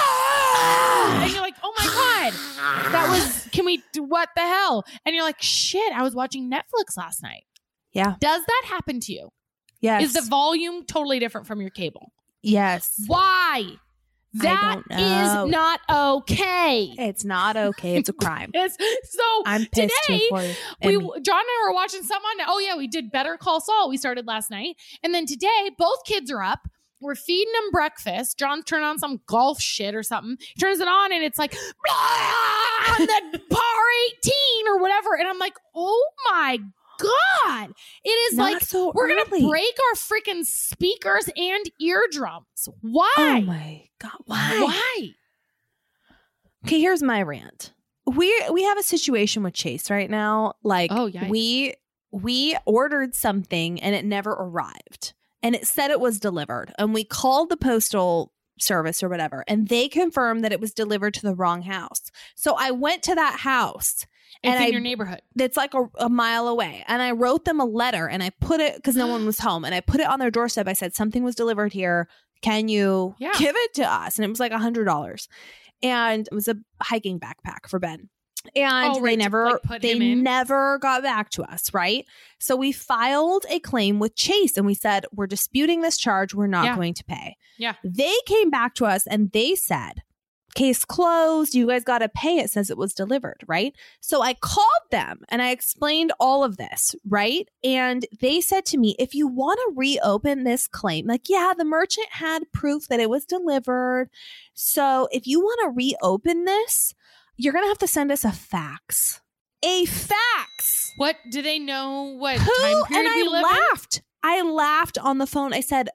ah! And you're like, oh my god, that was. Can we do what the hell? And you're like, shit, I was watching Netflix last night. Yeah. Does that happen to you? Yes. Is the volume totally different from your cable? yes. Why? That don't know. is not okay. It's not okay. It's a crime. It's, so I'm pissed today, too for you. we And me. John and I were watching some on. Oh yeah, we did Better Call Saul. We started last night, and then today both kids are up. We're feeding them breakfast. John's turning on some golf shit or something. He turns it on, and it's like blah, and the par eighteen or whatever. And I'm like, oh my god! It is Not like so we're early. gonna break our freaking speakers and eardrums. Why? Oh my God. Why? Why? Okay, here's my rant. We we have a situation with Chase right now. Like Oh, yikes. we we ordered something and it never arrived. And it said it was delivered. And we called the postal service or whatever, and they confirmed that it was delivered to the wrong house. So I went to that house. It's And in I- your neighborhood. That's like a, a mile away. And I wrote them a letter and I put it because no one was home. And I put it on their doorstep. I said, something was delivered here. Can you Yeah. give it to us? And it was like a hundred dollars. And it was a hiking backpack for Ben. And Oh, right, they to, never like, put they him in? never got back to us, right? So we filed a claim with Chase and we said, we're disputing this charge. We're not Yeah. going to pay. Yeah. They came back to us and they said, case closed. You guys got to pay. It says it was delivered, right? So I called them and I explained all of this, right? And they said to me, if you want to reopen this claim, like, yeah, the merchant had proof that it was delivered. So if you want to reopen this, you're going to have to send us a fax. A fax. What do they know? What Who? time And period we I live in? laughed. I laughed on the phone. I said,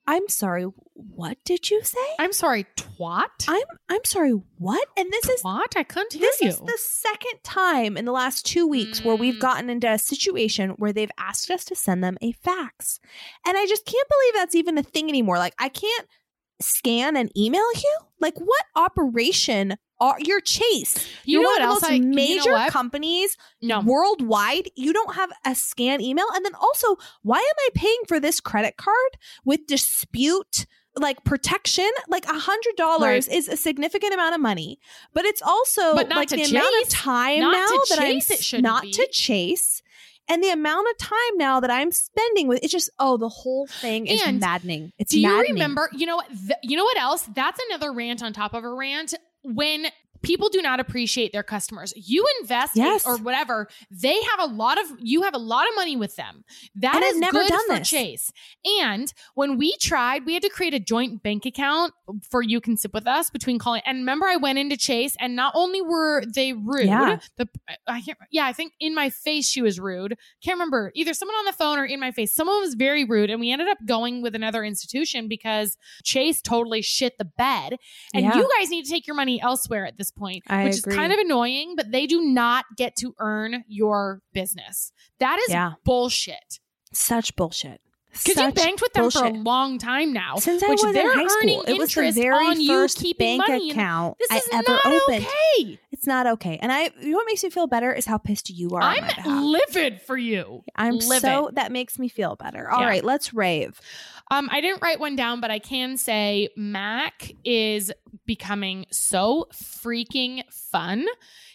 I'm sorry, what did you say? I'm sorry, twat? I'm I'm sorry, what? And this is Twat? I couldn't hear this you. is the second time in the last two weeks Mm. where we've gotten into a situation where they've asked us to send them a fax. And I just can't believe that's even a thing anymore. Like, I can't scan and email you? Like, what operation are your Chase? You You're know one what of else the I- most you know major what? companies No. worldwide. You don't have a scan email. And then also, why am I paying for this credit card with dispute like protection? Like a hundred dollars Right. is a significant amount of money, but it's also But not like to the amount of Chase. time Not now to that I'm Chase, it s- shouldn't not be. to Chase. And the amount of time now that I'm spending with it's just oh the whole thing is And maddening. It's Do you maddening. remember? You know what? Th- you know what else? That's another rant on top of a rant. When people do not appreciate their customers, you invest in- Yes. or whatever. They have a lot of you have a lot of money with them. That And I've is never good done for this. Chase. And when we tried, we had to create a joint bank account for You Can Sip With Us between calling. And remember, I went into Chase, and not only were they rude, Yeah. the I can't. Yeah, I think in my face she was rude. Can't remember either someone on the phone or in my face. Someone was very rude, and we ended up going with another institution because Chase totally shit the bed. And Yeah. you guys need to take your money elsewhere at this point, I which agree. is kind of annoying. But they do not get to earn your business. That is Yeah. bullshit. Such bullshit. Because you Such banked with them for a bullshit. long time now. Since I which was they're in high earning school. It was the interest very on you first keeping bank money. And account this I is ever not opened. okay. It's not okay. And I, you know what makes me feel better is how pissed you are on my behalf. I'm livid for you. I'm livid. so, that makes me feel better. All Yeah. right, let's rave. Um, I didn't write one down, but I can say Mac is becoming so freaking fun.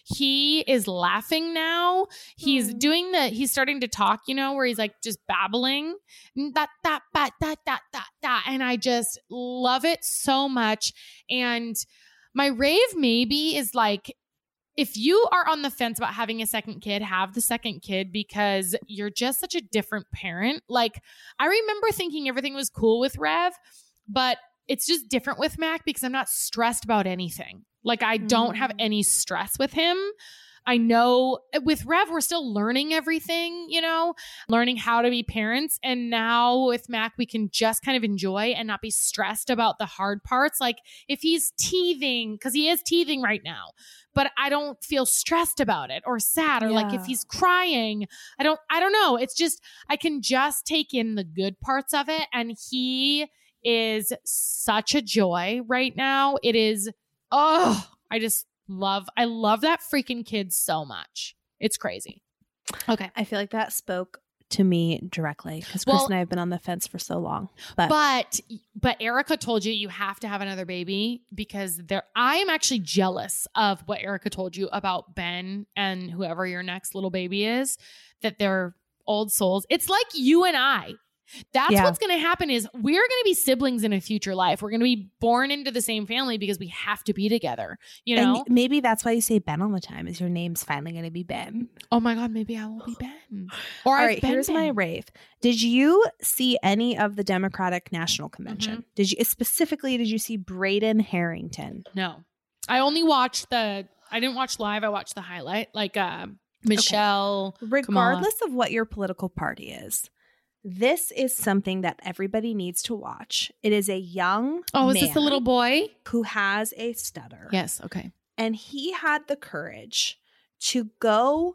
He is laughing now. He's Mm. doing the, he's starting to talk, you know, where he's like just babbling. That, that, that, that, that, that, that. And I just love it so much. And my rave maybe is like, if you are on the fence about having a second kid, have the second kid because you're just such a different parent. Like, I remember thinking everything was cool with Rev, but it's just different with Mac because I'm not stressed about anything. Like, I don't have any stress with him. I know with Rev, we're still learning everything, you know, learning how to be parents. And now with Mac, we can just kind of enjoy and not be stressed about the hard parts. Like if he's teething, because he is teething right now, but I don't feel stressed about it or sad or like Yeah. if he's crying, I don't, I don't know. It's just, I can just take in the good parts of it. And he is such a joy right now. It is, oh, I just love, I love that freaking kid so much. It's crazy. Okay. I feel like that spoke to me directly because Chris Well- and I have been on the fence for so long. But, But but Erica told you you have to have another baby because there I am actually jealous of what Erica told you about Ben and whoever your next little baby is, that they're old souls. It's like you and I. That's Yeah. what's going to happen is we're going to be siblings in a future life. We're going to be born into the same family because we have to be together, you know? and maybe that's why you say Ben all the time is your name's finally going to be Ben. Oh my God, maybe I will be Ben. Or All I've right, been here's my Ben. rave. Did you see any of the Democratic National Convention? Mm-hmm. Did you specifically? Did you see Braden Harrington? No. I only watched the, I didn't watch live. I watched the highlight. Like uh, Michelle. Kamala. Regardless of what your political party is, this is something that everybody needs to watch. It is a young Oh, is man this the little boy? who has a stutter. Yes. Okay. And he had the courage to go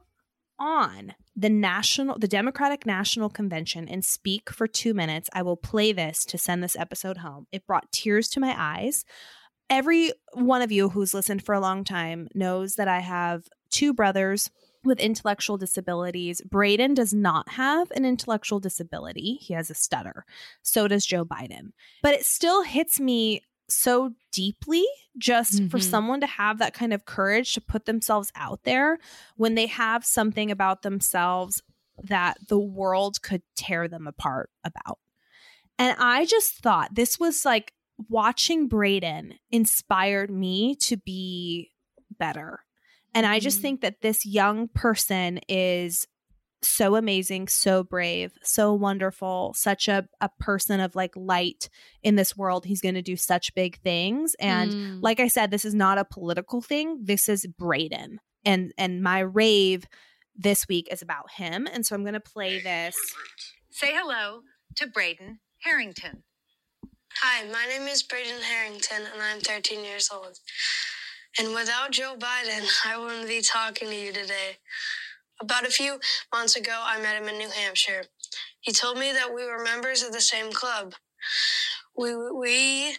on the national the Democratic National Convention and speak for two minutes. I will play this to send this episode home. It brought tears to my eyes. Every one of you who's listened for a long time knows that I have two brothers with intellectual disabilities. Braden does not have an intellectual disability. He has a stutter. So does Joe Biden. But it still hits me so deeply just for Mhm. someone to have that kind of courage to put themselves out there when they have something about themselves that the world could tear them apart about. And I just thought this was like watching Braden inspired me to be better. And I just Mhm. think that this young person is so amazing, so brave, so wonderful, such a, a person of like light in this world. He's going to do such big things. And Mm. like I said, this is not a political thing. This is Braden. And and my rave this week is about him. And so I'm going to play this. Say hello to Braden Harrington. Hi, my name is Braden Harrington, and I'm thirteen years old. And without Joe Biden, I wouldn't be talking to you today. About a few months ago, I met him in New Hampshire. He told me that we were members of the same club. We, we,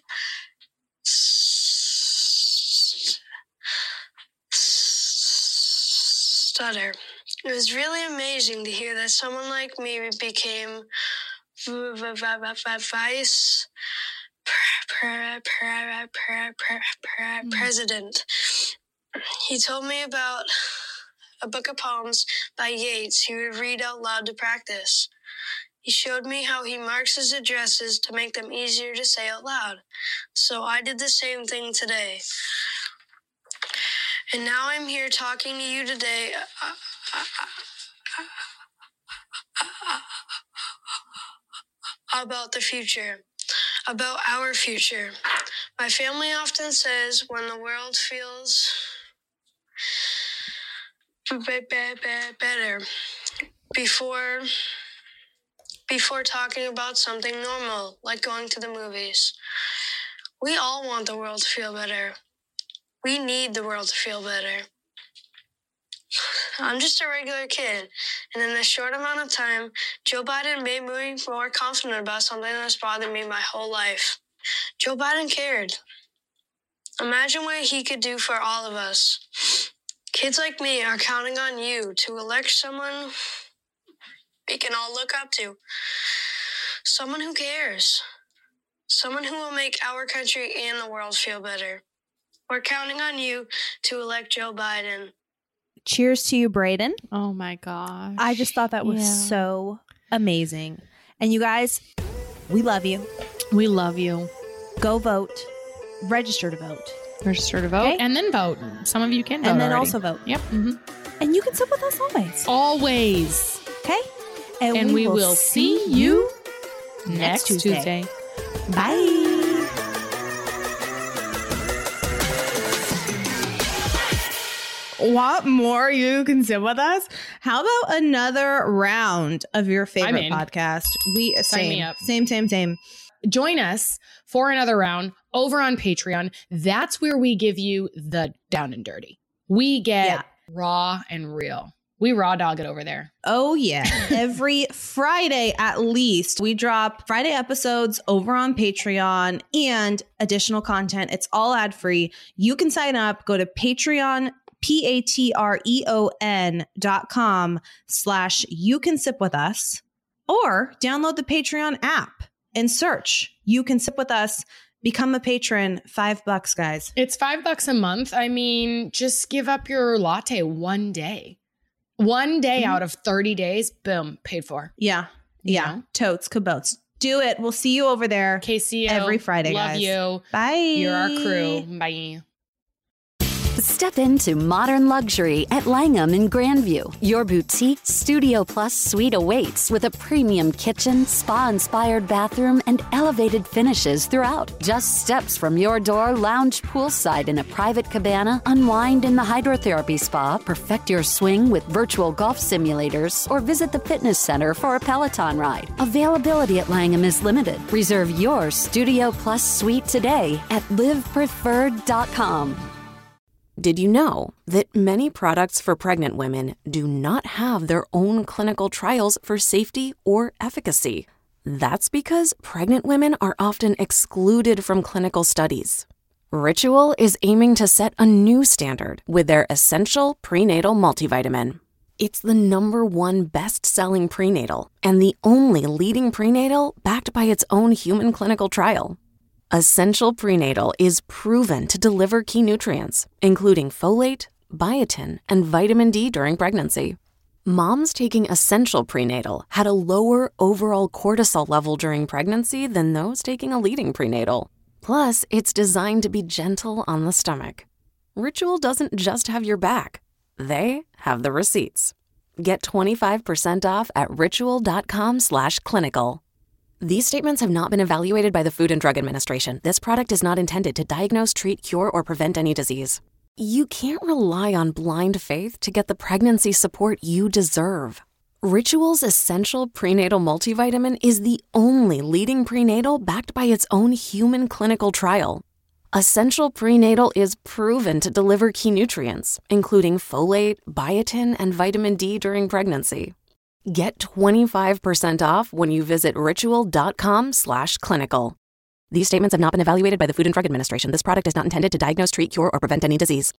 stutter. It was really amazing to hear that someone like me became vice president. He told me about a book of poems by Yeats he would read out loud to practice. He showed me how he marks his addresses to make them easier to say out loud. So I did the same thing today. And now I'm here talking to you today about the future, about our future. My family often says when the world feels better before before talking about something normal, like going to the movies. We all want the world to feel better. We need the world to feel better. I'm just a regular kid, and in a short amount of time, Joe Biden made me more confident about something that's bothered me my whole life. Joe Biden cared. Imagine what he could do for all of us. Kids like me are counting on you to elect someone we can all look up to. Someone who cares. Someone who will make our country and the world feel better. We're counting on you to elect Joe Biden. Cheers to you, Braden. Oh my gosh. I just thought that was Yeah. so amazing. And you guys, we love you. We love you. Go vote. Register to vote. Register to vote Okay. and then vote. Some of you can vote And then already. also vote. Yep. Mm-hmm. And you can sit with us always. Always. Okay? And we will see you next Tuesday. Bye. Want more? You can sit with us. How about another round of your I'm favorite in. podcast? We Sign same, me up. same, same, same. Join us for another round over on Patreon. That's where we give you the down and dirty. We get Yeah. raw and real. We raw dog it over there. Oh, yeah. Every Friday, at least, we drop Friday episodes over on Patreon and additional content. It's all ad free. You can sign up. Go to Patreon, P A T R E O N dot com slash you can sip with us, or download the Patreon app and search You Can Sip With Us. Become a patron. Five bucks, guys. It's five bucks a month. I mean, just give up your latte one day. One day Mm-hmm. out of thirty days, boom, paid for. Yeah. You Yeah. know? Totes, kabotes. Do it. We'll see you over there. K C O. Every Friday, Love guys. you. Bye. You're our crew. Bye. Step into modern luxury at Langham in Grandview. Your boutique Studio Plus suite awaits with a premium kitchen, spa-inspired bathroom, and elevated finishes throughout. Just steps from your door, lounge poolside in a private cabana, unwind in the hydrotherapy spa, perfect your swing with virtual golf simulators, or visit the fitness center for a Peloton ride. Availability at Langham is limited. Reserve your Studio Plus suite today at live preferred dot com. Did you know that many products for pregnant women do not have their own clinical trials for safety or efficacy? That's because pregnant women are often excluded from clinical studies. Ritual is aiming to set a new standard with their Essential Prenatal Multivitamin. It's the number one best-selling prenatal and the only leading prenatal backed by its own human clinical trial. Essential Prenatal is proven to deliver key nutrients, including folate, biotin, and vitamin D during pregnancy. Moms taking Essential Prenatal had a lower overall cortisol level during pregnancy than those taking a leading prenatal. Plus, it's designed to be gentle on the stomach. Ritual doesn't just have your back. They have the receipts. Get twenty-five percent off at ritual.com slash clinical. These statements have not been evaluated by the Food and Drug Administration. This product is not intended to diagnose, treat, cure, or prevent any disease. You can't rely on blind faith to get the pregnancy support you deserve. Ritual's Essential Prenatal Multivitamin is the only leading prenatal backed by its own human clinical trial. Essential Prenatal is proven to deliver key nutrients, including folate, biotin, and vitamin D during pregnancy. Get twenty-five percent off when you visit ritual.com slash clinical. These statements have not been evaluated by the Food and Drug Administration. This product is not intended to diagnose, treat, cure, or prevent any disease.